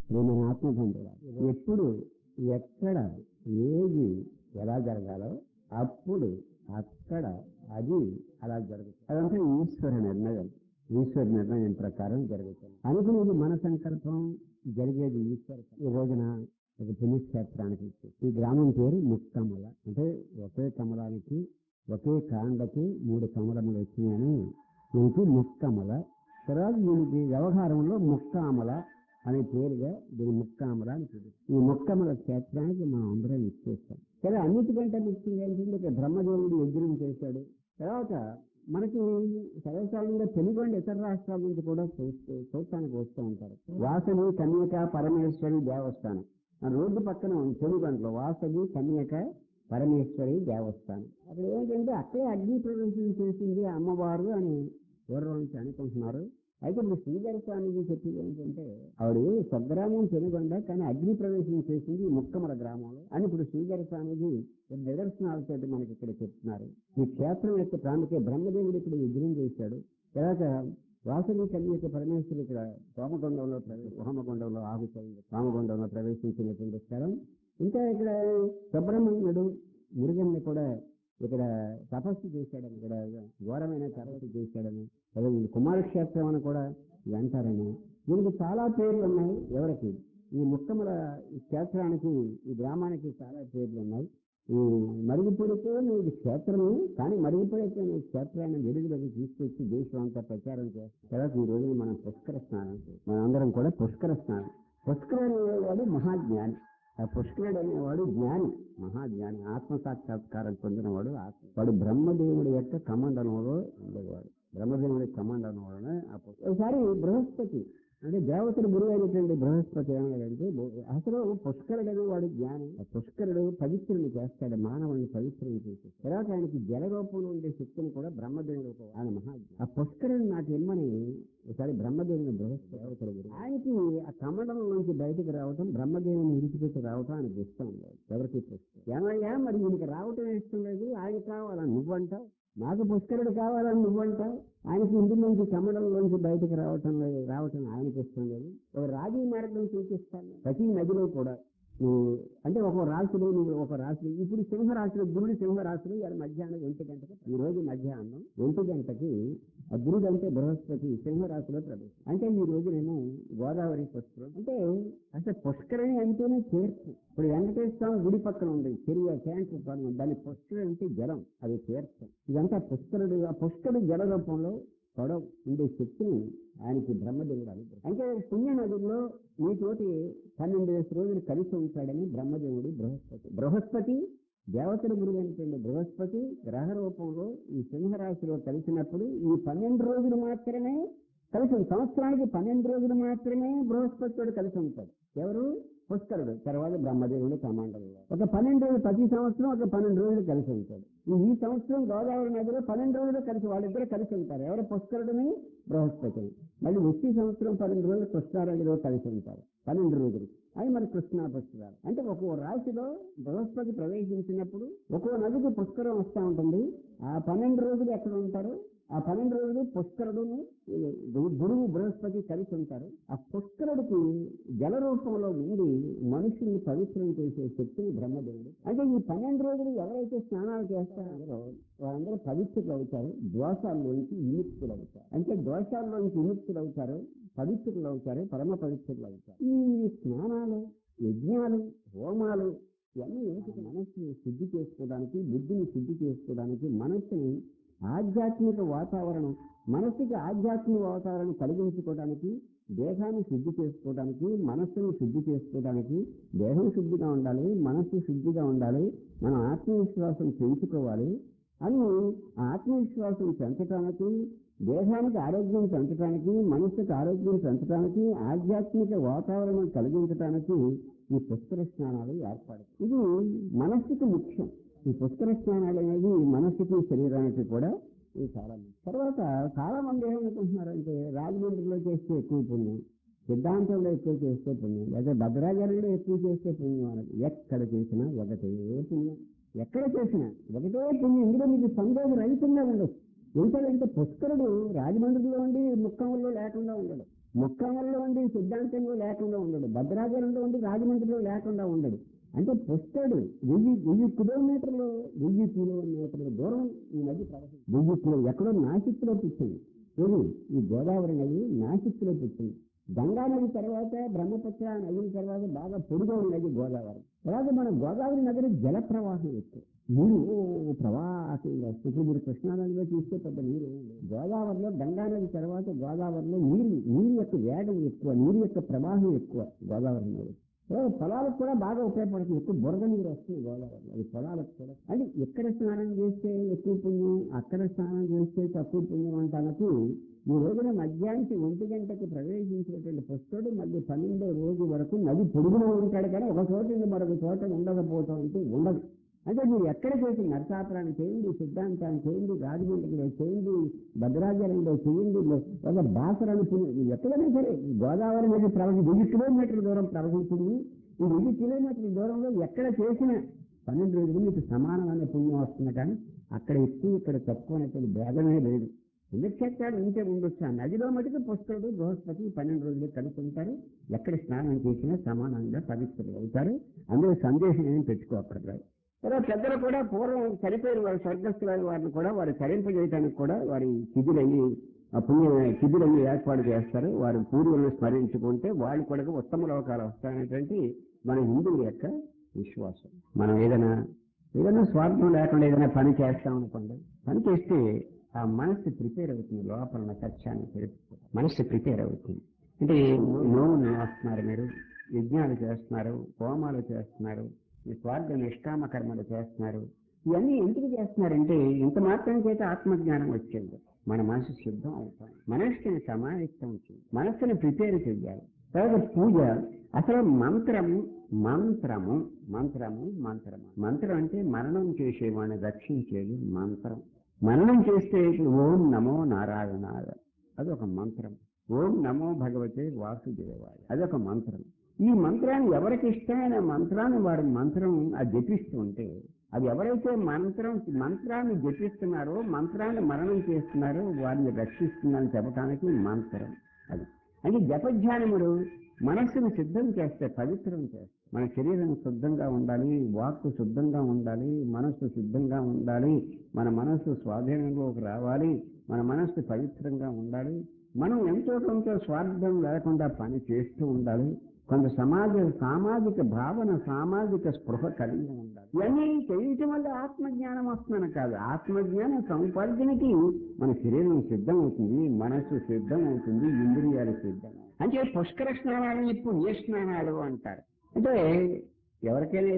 ప్రేమ ఆత్మబంధువులు ఎప్పుడు ఎక్కడ ఏది ఎలా జరగాలో అప్పుడు అక్కడ అది అలా జరుగుతుంది. అదంతా ఈశ్వర నిర్ణయం. ఈశ్వర నిర్ణయం ప్రకారం జరుగుతుంది. అనుకునేది మన సంకల్పం, జరిగేది ఈశ్వర. ఈ రోజున ఒక పుణ్యక్షేత్రానికి వచ్చి ఈ గ్రామం పేరు ముక్కమల. అంటే ఒకే కమలానికి ఒకే కాండకి 3 కమలములు వచ్చినాయని దీనికి ముక్కమల. తర్వాత దీనికి వ్యవహారంలో ముక్కామల అనే పేరుగా దీని ముక్కామల అని పిలుస్తారు. ఈ ముక్కమల క్షేత్రానికి మనం అందరం ఇచ్చేస్తాం. సరే, అన్నిటికంటే ముఖ్యంగా ఏంటంటే బ్రహ్మదేవుడు యజ్ఞం చేశాడు. తర్వాత మనకి సర్వసాధారణంగా తెలుగుండి ఇతర రాష్ట్రాల నుంచి కూడా చూడటానికి వస్తూ ఉంటారు. వాసవి కన్యక పరమేశ్వరి దేవస్థానం మన రోడ్డు పక్కన తెలుగుంట్లో వాసవి కన్యక పరమేశ్వరి దేవస్థానం. అక్కడ ఏంటంటే అక్కడే అగ్ని ప్రవేశం చేసింది అమ్మవారు అని పూర్వం నుంచి అనుకుంటున్నారు. అయితే ఇప్పుడు శ్రీధర స్వామిజీ చెప్పింది ఏంటంటే ఆవిడ స్వగ్రామం పెనుగొండ, కానీ అగ్ని ప్రవేశం చేసింది ముక్కమల గ్రామంలో అని ఇప్పుడు శ్రీధర స్వామిజీ నిదర్శనాలతో మనకి ఇక్కడ చెప్తున్నారు. ఈ క్షేత్రం యొక్క ప్రాముఖ్యత బ్రహ్మదేవుడు ఇక్కడ యజ్ఞం చేశాడు. తర్వాత వాసవి కన్యక పరమేశ్వరి ఇక్కడ హోమగుండంలో ఆహుతైంది. హోమగుండంలో ప్రవేశించినటువంటి స్థలం. ఇంకా ఇక్కడ సుబ్రహ్మణ్యుడు మురుగన్ని కూడా ఇక్కడ తపస్సు చేశాడని, ఇక్కడ ఘోరమైన తపస్సు చేశాడని, అదే కుమారక్షేత్రం అని కూడా అంటారని, దీనికి చాలా పేర్లు ఉన్నాయి. ఎవరికి ఈ ముక్కమల క్షేత్రానికి ఈ గ్రామానికి చాలా పేర్లు ఉన్నాయి. ఈ మరుగుపడితే ఇది క్షేత్రము, కానీ మరుగుపడితే నీ క్షేత్రాన్ని వెలుగులోకి తీసుకొచ్చి దేశం అంతా ప్రచారం చేస్తాం. తర్వాత ఈ రోజున మనం పుష్కర స్నానం, మనందరం కూడా పుష్కర స్నానం. పుష్కరుడు అనేవాడు మహాజ్ఞాని. ఆ పుష్కరుడు అనేవాడు జ్ఞాని, మహాజ్ఞాని, ఆత్మసాక్షాత్కారం పొందినవాడు. వాడు బ్రహ్మదేవుడి యొక్క కమండలంలో ఉండేవాడు. బ్రహ్మదేవుడి కమండలంలోనే ఒకసారి బృహస్పతి అంటే దేవతల గురువు అయినటువంటి బృహస్పతి ఏమన్నాడంటే, అసలు పుష్కరుడు అనేవాడు జ్ఞాని. ఆ పుష్కరుడు పవిత్రుని చేస్తాడు, మానవుని పవిత్రుని చేసి. తర్వాత ఆయనకి జల రూపంలో ఉండే శక్తిని కూడా బ్రహ్మదేవుడు ఆయన మహాజ్ఞాని. ఆ పుష్కరుని నాకు ఇమ్మని ఒకసారి బ్రహ్మదేవుని బృహస్పతి దేవతల గురువు ఆయనకి ఆ కమండలం నుంచి బయటకు రావటం, బ్రహ్మదేవుని విడిచిపెట్టి రావటం ఆయనకి ఇష్టం లేదు. ఎవరికి పుష్కరుడు ఏమయ్యా మరి ఈయనకి రావటం ఇష్టం లేదు, ఆయన కావాలని నువ్వంటావు, నాకు పుష్కరుడు కావాలని నువ్వంటావు, ఆయనకి ఇంటి నుంచి కమండలంలోంచి బయటకు రావటం ఆయనకి ఇష్టం లేదు. ఒక రాజీ మార్గం సూచిస్తాను ప్రతి నదిలో కూడా. అంటే ఒక రాశులు నువ్వు ఒక రాశి ఇప్పుడు సింహరాశులు, గురుడు సింహరాశులు ఇవాళ మధ్యాహ్నం 1 గంటకి, ఈ రోజు మధ్యాహ్నం 1 గంటకి ఆ గురుడు అంటే బృహస్పతి సింహరాశిలో ప్రవేశం. అంటే ఈ రోజు నేను గోదావరి పుష్కరం అంటే అసలు పుష్కరణి అంటేనే తీర్థం. ఇప్పుడు వెంకటేశ్వర గుడి పక్కన ఉంది చెరువు క్యాంటర్, దాని పుష్కరం అంటే జలం, అది తీర్థం. ఇదంతా పుష్కరుడు. ఆ పుష్కరుడు జల రూపంలో పొడవు ఉండే శక్తిని ఆయనకి బ్రహ్మదేవుడు అనుగ్రహం. అంటే పుణ్య నదుల్లో మీతోటి 12 రోజులు కలిసి ఉంటాడని బ్రహ్మదేవుడు బృహస్పతి దేవతల గురువు అయినటువంటి బృహస్పతి గ్రహ రూపంలో ఈ సింహరాశిలో కలిసినప్పుడు ఈ 12 రోజులు మాత్రమే కలిసి, సంవత్సరానికి 12 రోజులు మాత్రమే బృహస్పతితో కలిసి ఉంటాడు. ఎవరు? పుష్కరుడు. తర్వాత బ్రహ్మదేవుడు కమాండల్లో ఒక 12 రోజులు, ప్రతి సంవత్సరం ఒక 12 రోజులు కలిసి ఉంటాడు. ఈ సంవత్సరం గోదావరి నదిలో 12 రోజులు కలిసి వాళ్ళిద్దరూ కలిసి ఉంటారు. ఎవరు? పుష్కరుడిని, బృహస్పతిని. మళ్ళీ వచ్చే సంవత్సరం 12 రోజులు కృష్ణానదిలో కలిసి ఉంటారు, 12 రోజులు. అవి మరి కృష్ణా పుష్కరాలు. అంటే ఒక్కో రాశిలో బృహస్పతి ప్రవేశించినప్పుడు ఒక్కో నదికి పుష్కరం వస్తూ ఉంటుంది. ఆ 12 రోజులు ఎక్కడ ఉంటారు? ఆ 12 రోజులు పుష్కరుడును గురువు బృహస్పతి కలిసి ఉంటారు. ఆ పుష్కరుడికి జల రూపంలో ఉండి మనుషుల్ని పవిత్రం చేసే శక్తిని బ్రహ్మదేవుడు. అంటే ఈ 12 రోజులు ఎవరైతే స్నానాలు చేస్తారో వాళ్ళందరూ పవిత్రులు అవుతారు, దోషాల్లోంచి విముక్తులు అవుతారు. అంటే దోషాల్లోంచి విముక్తులు అవుతారు, పవిత్రులు అవుతారు, పరమ పవిత్రులు అవుతారు. ఈ స్నానాలు, యజ్ఞాలు, హోమాలు ఇవన్నీ మనస్సుని శుద్ధి చేసుకోవడానికి, బుద్ధిని శుద్ధి చేసుకోవడానికి, మనస్సుని ఆధ్యాత్మిక వాతావరణం, మనస్సుకి ఆధ్యాత్మిక వాతావరణం కలిగించుకోవడానికి, దేహాన్ని శుద్ధి చేసుకోవడానికి, మనస్సును శుద్ధి చేసుకోవడానికి. దేహం శుద్ధిగా ఉండాలి, మనస్సు శుద్ధిగా ఉండాలి, మనం ఆత్మవిశ్వాసం పెంచుకోవాలి అని ఆత్మవిశ్వాసం పెంచడానికి, దేహానికి ఆరోగ్యం పెంచడానికి, మనస్సుకు ఆరోగ్యం పెంచడానికి, ఆధ్యాత్మిక వాతావరణం కలిగించడానికి ఈ పుష్కర స్నానాలు ఏర్పాటు. ఇది మనస్సుకు ముఖ్యం. ఈ పుష్కర స్నానాలు అనేది మనస్సుకి, శరీరానికి కూడా ఇది చాలా ముఖ్యం. తర్వాత చాలా మంది ఏమనుకుంటున్నారంటే రాజమండ్రిలో చేస్తే ఎక్కువ పుణ్యం, సిద్ధాంతంలో ఎక్కువ చేస్తే పుణ్యం, లేదా భద్రాచలంలో ఎక్కువ చేస్తే పుణ్యం అనేది. ఎక్కడ చేసినా ఒకటే పుణ్యం, ఎక్కడ చేసినా ఒకటే పుణ్యం. ఇందులో మీకు సందేహం రహితంగా ఉండదు. ఎందుకంటే పుష్కరుడు రాజమండ్రిలో ఉండి ముక్కములో లేకుండా ఉండడు. ముక్కామల్లో ఉండి సిద్ధాంతంలో లేకుండా ఉండడు, భద్రాచలంలో ఉండి రాజమండ్రిలో లేకుండా ఉండడు. అంటే పుష్కరుడు 1000 కిలోమీటర్లు 1000 కిలోమీటర్ల దూరం ఈ నది ప్రవహించింది. 1000 కిలో ఎక్కడో నాసిక్లో పుట్టింది. ఈ గోదావరి నది నాసిక్లో పుట్టింది. గంగా నది తర్వాత బ్రహ్మపుత్ర నది తర్వాత బాగా పొడుగైన నది గోదావరి. తర్వాత మన గోదావరి నదిలో జల ప్రవాహం ఎక్కువ, నీరు ప్రవాహంగా. ఇప్పుడు మీరు కృష్ణానదిలో చూస్తే పెద్ద నీరు గోదావరిలో, గంగా నది తర్వాత గోదావరిలో నీరు యొక్క వేగం ఎక్కువ, నీరు యొక్క ప్రవాహం ఎక్కువ గోదావరి నది. పొలాలకు కూడా బాగా ఉపయోగపడుతుంది. ఎక్కువ బురద నీరు వస్తుంది గోదావరి, అది పొలాలకు కూడా. అంటే ఎక్కడ స్నానం చేస్తే ఎక్కువ పుణ్యం, అక్కడ స్నానం చేస్తే తక్కువ పుణ్యం అంటానికి ఈ రోజున మధ్యాహ్నం 1 గంటకు ప్రవేశించినటువంటి పుష్కరుడు మళ్ళీ 12వ రోజు వరకు నది పొడుగులో ఉంటాడు, కానీ ఒక చోట నుండి మరొక చోట ఉండకపోవటం అంటే ఉండదు. అంటే మీరు ఎక్కడ చేసి నరసాపురాన్ని చేయండి, సిద్ధాంతాన్ని చేయండి, రాజమండ్రిలో చేయండి, భద్రాచలంలో చేయండి, ఒక బాసరాన్ని చేయండి, ఎక్కడైనా సరే గోదావరి నది 1000 కిలోమీటర్ల దూరం ప్రవహించింది. ఈ 1000 కిలోమీటర్ల దూరంలో ఎక్కడ చేసిన 12 రోజులు మీకు సమానమైన పుణ్యం వస్తుంది. కానీ అక్కడ ఎక్కువ ఇక్కడ తక్కువ అనేటువంటి భేదమే లేదు. పుణ్యక్షేత్రాలు ఉంటే ఉండొచ్చు. ఆ నదిలో మటుకు పుష్కరుడు బృహస్పతి 12 రోజులు కలిసి ఉంటారు. ఎక్కడ స్నానం చేసినా సమానంగా పవిత్రులు అవుతారు. అందులో సందేశం ఏమి పెట్టుకోకూడదు. తర్వాత పెద్దలు కూడా పూర్వం చనిపోయిన వారి స్వర్గస్థులైన వారిని కూడా వారు తరింపజేయడానికి కూడా వారి శిబిరయ్యి ఏర్పాటు చేస్తారు. వారి పూర్వులను స్మరించుకుంటే వాళ్ళు కూడా ఉత్తమ లోకాలు వస్తాయనేటువంటి మన హిందువుల యొక్క విశ్వాసం. మనం ఏదైనా స్వార్థం లేకుండా ఏదైనా పని చేస్తాం అనుకోండి, పని చేస్తే ఆ మనస్సు ప్రిపేర్ అవుతుంది. లోపల ఉన్న సత్యాన్ని తెలుస్తుంది, మనస్సు ప్రిపేర్ అవుతుంది. అంటే నోములు వస్తున్నారు, మీరు యజ్ఞాలు చేస్తున్నారు, హోమాలు చేస్తున్నారు, ఈ స్వార్థ నిష్కామ కర్మలు చేస్తున్నారు. ఇవన్నీ ఎందుకు చేస్తున్నారంటే ఇంత మాత్రం చేత ఆత్మజ్ఞానం వచ్చింది. మన మనసు సిద్ధం అవుతాం, మనస్సుని సమాయత్తం చేయాలి, మనస్సుని ప్రిపేర్ చేయాలి. తర్వాత పూజ. అసలు మంత్రము మంత్రం అంటే మరణం చేసేవాడిని రక్షించేది మంత్రం. మరణం చేస్తే ఓం నమో నారాయణాయ అదొక మంత్రం. ఓం నమో భగవతే వాసుదేవాయ అదొక మంత్రం. ఈ మంత్రాన్ని ఎవరికి ఇష్టమైన మంత్రాన్ని వారు మంత్రం అది జపిస్తూ ఉంటే, అది ఎవరైతే మంత్రాన్ని జపిస్తున్నారో, మంత్రాన్ని మరణం చేస్తున్నారో వారిని రక్షిస్తుందని చెప్పడానికి మంత్రం అది. అంటే జపధ్యానములు మనస్సును సిద్ధం చేస్తే, పవిత్రం చేస్తే, మన శరీరం శుద్ధంగా ఉండాలి, వాక్కు శుద్ధంగా ఉండాలి, మనస్సు శుద్ధంగా ఉండాలి, మన మనస్సు స్వాధీనంలోకి రావాలి, మన మనస్సు పవిత్రంగా ఉండాలి. మనం ఎంతో కొంత స్వార్థం లేకుండా పని చేస్తూ ఉండాలి. కొంత సామాజిక భావన, సామాజిక స్పృహ కలిగి ఉండాలి. ఇవన్నీ చేయటం వల్ల ఆత్మజ్ఞానం వస్తుందని కాదు, ఆత్మజ్ఞానం సంపార్జనకి మన శరీరం సిద్ధం అవుతుంది, మనస్సు సిద్ధం అవుతుంది, ఇంద్రియాలు సిద్ధం. అంటే పుష్కర స్నానాలని పుణ్య స్నానాలు అంటారు. అంటే ఎవరైనా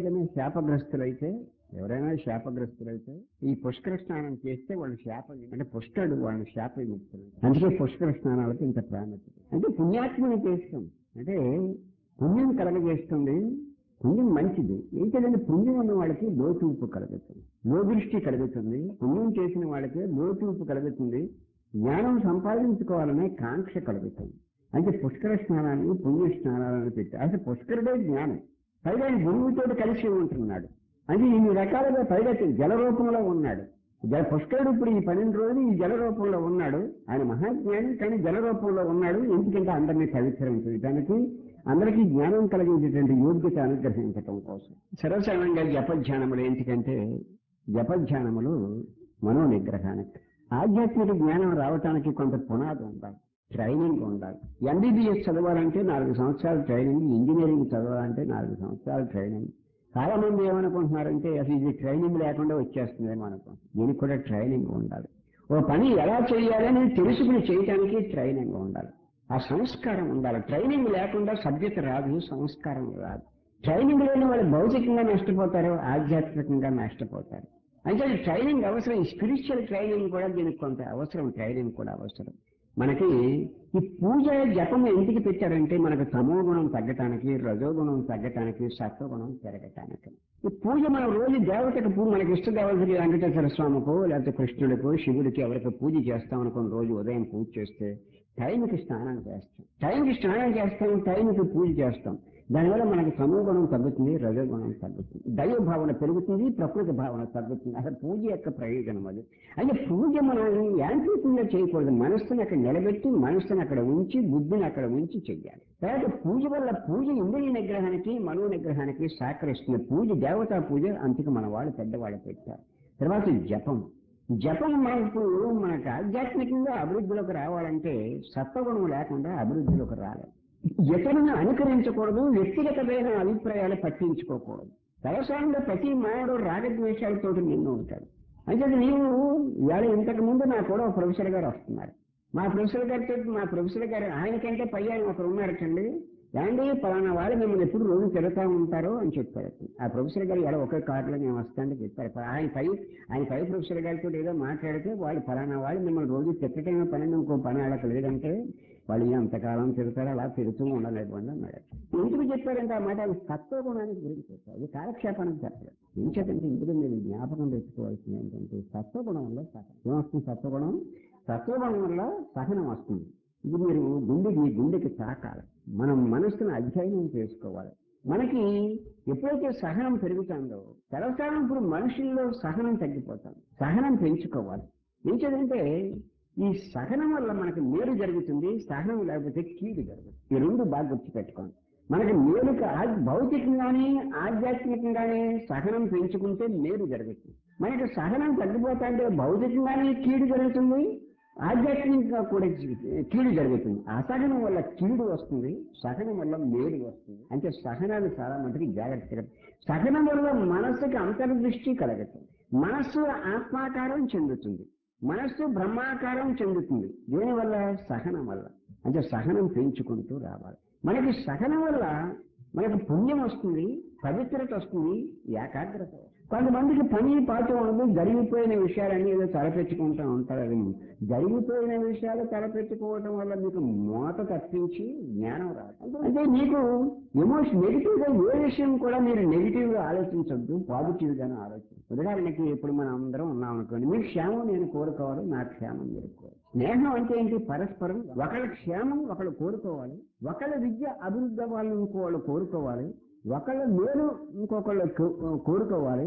శాపగ్రస్తులైతే ఈ పుష్కర స్నానం చేస్తే వాళ్ళు అంటే పుష్కరుడు వాళ్ళని శాప విముక్తులు. అందుకే పుష్కర స్నానాలకు ఇంత ప్రాముఖ్యత. అంటే పుణ్యాత్మని చేస్తాం అంటే పుణ్యం కలగజేస్తుంది. పుణ్యం మంచిది. ఏంటంటే పుణ్యం ఉన్న వాళ్ళకి లోతూపు కలుగుతుంది, లోదృష్టి కలుగుతుంది. పుణ్యం చేసిన వాళ్ళకి లోతూపు కలుగుతుంది, జ్ఞానం సంపాదించుకోవాలనే కాంక్ష కలుగుతుంది. అంటే పుష్కర స్నానాన్ని పుణ్య స్నానాలను పెట్టి అసలు పుష్కరుడే జ్ఞానం. పైగా గురువుతో కలిసి ఉంటున్నాడు. అది ఇన్ని రకాలుగా పైగా జల రూపంలో ఉన్నాడు. పుష్కరుడు ఇప్పుడు ఈ 12 రోజులు ఈ జల రూపంలో ఉన్నాడు. ఆయన మహాజ్ఞానం, కానీ జల రూపంలో ఉన్నాడు. ఎందుకంటే అందరినీ పవిత్రం చేయడానికి, అందరికీ జ్ఞానం కలిగించేటువంటి యోగ్యత అనుగ్రహించటం కోసం. సర్వసాధారణంగా జపధ్యానములు ఎందుకంటే జపధ్యానములు మనోనిగ్రహానికి, ఆధ్యాత్మిక జ్ఞానం రావటానికి కొంత పునాది ఉండాలి, ట్రైనింగ్ ఉండాలి. ఎంబీబీఎస్ చదవాలంటే 4 సంవత్సరాలు ట్రైనింగ్, ఇంజనీరింగ్ చదవాలంటే 4 సంవత్సరాలు ట్రైనింగ్. చాలా మంది ఏమనుకుంటున్నారంటే అసలు ఇది ట్రైనింగ్ లేకుండా వచ్చేస్తుందేమో అనుకుంటున్నారు. దీనికి కూడా ట్రైనింగ్ ఉండాలి. ఓ పని ఎలా చేయాలని తెలుసుకుని చేయటానికి ట్రైనింగ్ ఉండాలి, ఆ సంస్కారం ఉండాలి. ట్రైనింగ్ లేకుండా సభ్యత రాదు, సంస్కారం రాదు. ట్రైనింగ్ లేని వాళ్ళు భౌతికంగా నష్టపోతారు, ఆధ్యాత్మికంగా నష్టపోతారు. అంటే ట్రైనింగ్ అవసరం. స్పిరిచువల్ ట్రైనింగ్ కూడా దీనికి కొంత అవసరం, ట్రైనింగ్ కూడా అవసరం. మనకి ఈ పూజ జపం ఎందుకు పెట్టారంటే మనకు తమోగుణం తగ్గటానికి, రజోగుణం తగ్గటానికి, సత్వగుణం పెరగటానికి. ఈ పూజ మనం రోజు దేవతకు పూజ, మనకి ఇష్ట దేవతకి వెంకటేశ్వర స్వామికో లేకపోతే కృష్ణుడికో శివుడికి ఎవరికి పూజ చేస్తాం అనుకుని రోజు ఉదయం పూజ చేస్తే టైంకి స్నానం చేస్తాం, టైంకి పూజ చేస్తాం. దానివల్ల మనకి తమోగుణం తగ్గుతుంది, రజోగుణం తగ్గుతుంది, దైవ భావన పెరుగుతుంది, ప్రకృతి భావన తగ్గుతుంది. అసలు పూజ యొక్క ప్రయోజనం అది. అంటే పూజ మనం యాంత్రికంగా చేయకూడదు, మనస్సుని అక్కడ నిలబెట్టి, మనస్సుని అక్కడ ఉంచి, బుద్ధిని అక్కడ ఉంచి చెయ్యాలి. తర్వాత పూజ వల్ల పూజ ఇంద్రియ నిగ్రహానికి, మనో నిగ్రహానికి సహకరిస్తుంది. పూజ దేవతా పూజ అంతకు మన వాళ్ళు పెద్దవాళ్ళు పెట్టారు. తర్వాత జపం మనకు ఆధ్యాత్మికంగా అభివృద్ధిలోకి రావాలంటే సత్వగుణం లేకుండా అభివృద్ధిలోకి రాలేదు. ఇతరులను అనుకరించకూడదు, వ్యక్తిగతమైన అభిప్రాయాలు పట్టించుకోకూడదు. వ్యవసాయంలో ప్రతి మానవుడు రాగద్వేషాలతో నిన్ను ఉంటాడు. అంటే నీవు ఇవాళ ఇంతకు ముందు నాకు కూడా ఒక ప్రొఫెసర్ గారు వస్తున్నారు. మా ప్రొఫెసర్ గారు ఆయనకంటే పై ఆయన ఒకరు ఉన్నారటండి. ఏమండి పలానా వాళ్ళు మిమ్మల్ని ఎప్పుడు రోజు తిరుగుతూ ఉంటారో అని చెప్పారు. ఆ ప్రొఫెసర్ గారు ఇలా ఒకే కార్డులో మేము వస్తానని చెప్పారు. ఆయన పై ప్రొఫెసర్ గారితో ఏదో మాట్లాడితే వాళ్ళు పలానా వాళ్ళు మిమ్మల్ని రోజు తిట్టడమే పని, ఇంకో పని వాళ్ళకి లేదంటే వాళ్ళు అంతకాలం తిరుగుతారో అలా తిరుగుతూ ఉండలేదండి అన్నాడు. ఎందుకు చెప్పారంటే ఆ మాట అది సత్వగుణానికి గురించి చెప్పారు, అది కాలక్షేపానికి చెప్పారు. ఏం చేతంటే ఇందులో మీరు జ్ఞాపకం తెచ్చుకోవాల్సింది ఏంటంటే సత్వగుణం వల్ల సహనం ఏమొస్తుంది? సత్వగుణం వల్ల సహనం వస్తుంది. ఇది మీరు మీ గుండెకి తాకాలి. మనం మనస్సును అధ్యయనం చేసుకోవాలి. మనకి ఎప్పుడైతే సహనం పెరుగుతుందో సర్వసాధారణం ఇప్పుడు మనుషుల్లో సహనం తగ్గిపోతాం. సహనం పెంచుకోవాలి. ఏం చేదంటే ఈ సహనం వల్ల మనకి మేలు జరుగుతుంది, సహనం లేకపోతే కీడు జరుగుతుంది. ఈ రెండు బాగా గుర్తుపెట్టుకోండి. మనకి మేలుకి భౌతికంగానే ఆధ్యాత్మికంగానే సహనం పెంచుకుంటే మేలు జరుగుతుంది. మనకి సహనం తగ్గిపోతా అంటే భౌతికంగానే కీడు జరుగుతుంది, ఆధ్యాత్మికంగా కూడా కీడు జరుగుతుంది. అసహనం వల్ల కీడు వస్తుంది, సహనం వల్ల మేలు వస్తుంది. అంటే సహనాన్ని చాలా మటుకు జాగ్రత్తగా. సహనం వల్ల మనస్సుకి అంతర్దృష్టి కలగతుంది, మనస్సు ఆత్మాకారం చెందుతుంది, మనస్సు బ్రహ్మాకారం చెందుతుంది. దేనివల్ల? సహనం వల్ల. అంటే సహనం పెంచుకుంటూ రావాలి. మనకి సహనం వల్ల మనకు పుణ్యం వస్తుంది, పవిత్రత వస్తుంది, ఏకాగ్రత. కొంతమందికి పని పాట ఉండదు, జరిగిపోయిన విషయాలన్నీ ఏదో తలపెట్టుకుంటూ ఉంటారు. అది జరిగిపోయిన విషయాలు తలపెట్టుకోవటం వల్ల మీకు మోత తప్పించి జ్ఞానం రాదు. అంటే మీకు నెగిటివ్ గా ఏ విషయం కూడా మీరు నెగిటివ్ గా ఆలోచించద్దు, పాజిటివ్ గానే ఆలోచించండి. ఉదాహరణకి ఇప్పుడు మనం అందరం ఉన్నాం అనుకోండి, మీ క్షేమం నేను కోరుకోవాలి, నా క్షేమం మీరు కోరుకోవాలి. స్నేహం అంటే ఏంటి? పరస్పరం ఒకళ్ళ క్షేమం ఒకళ్ళు కోరుకోవాలి, ఒకళ్ళ విద్య అభివృద్ధి అవ్వాలని ఇంకోళ్ళు కోరుకోవాలి, ఒకళ్ళ మేలు ఇంకొకళ్ళు కోరుకోవాలి,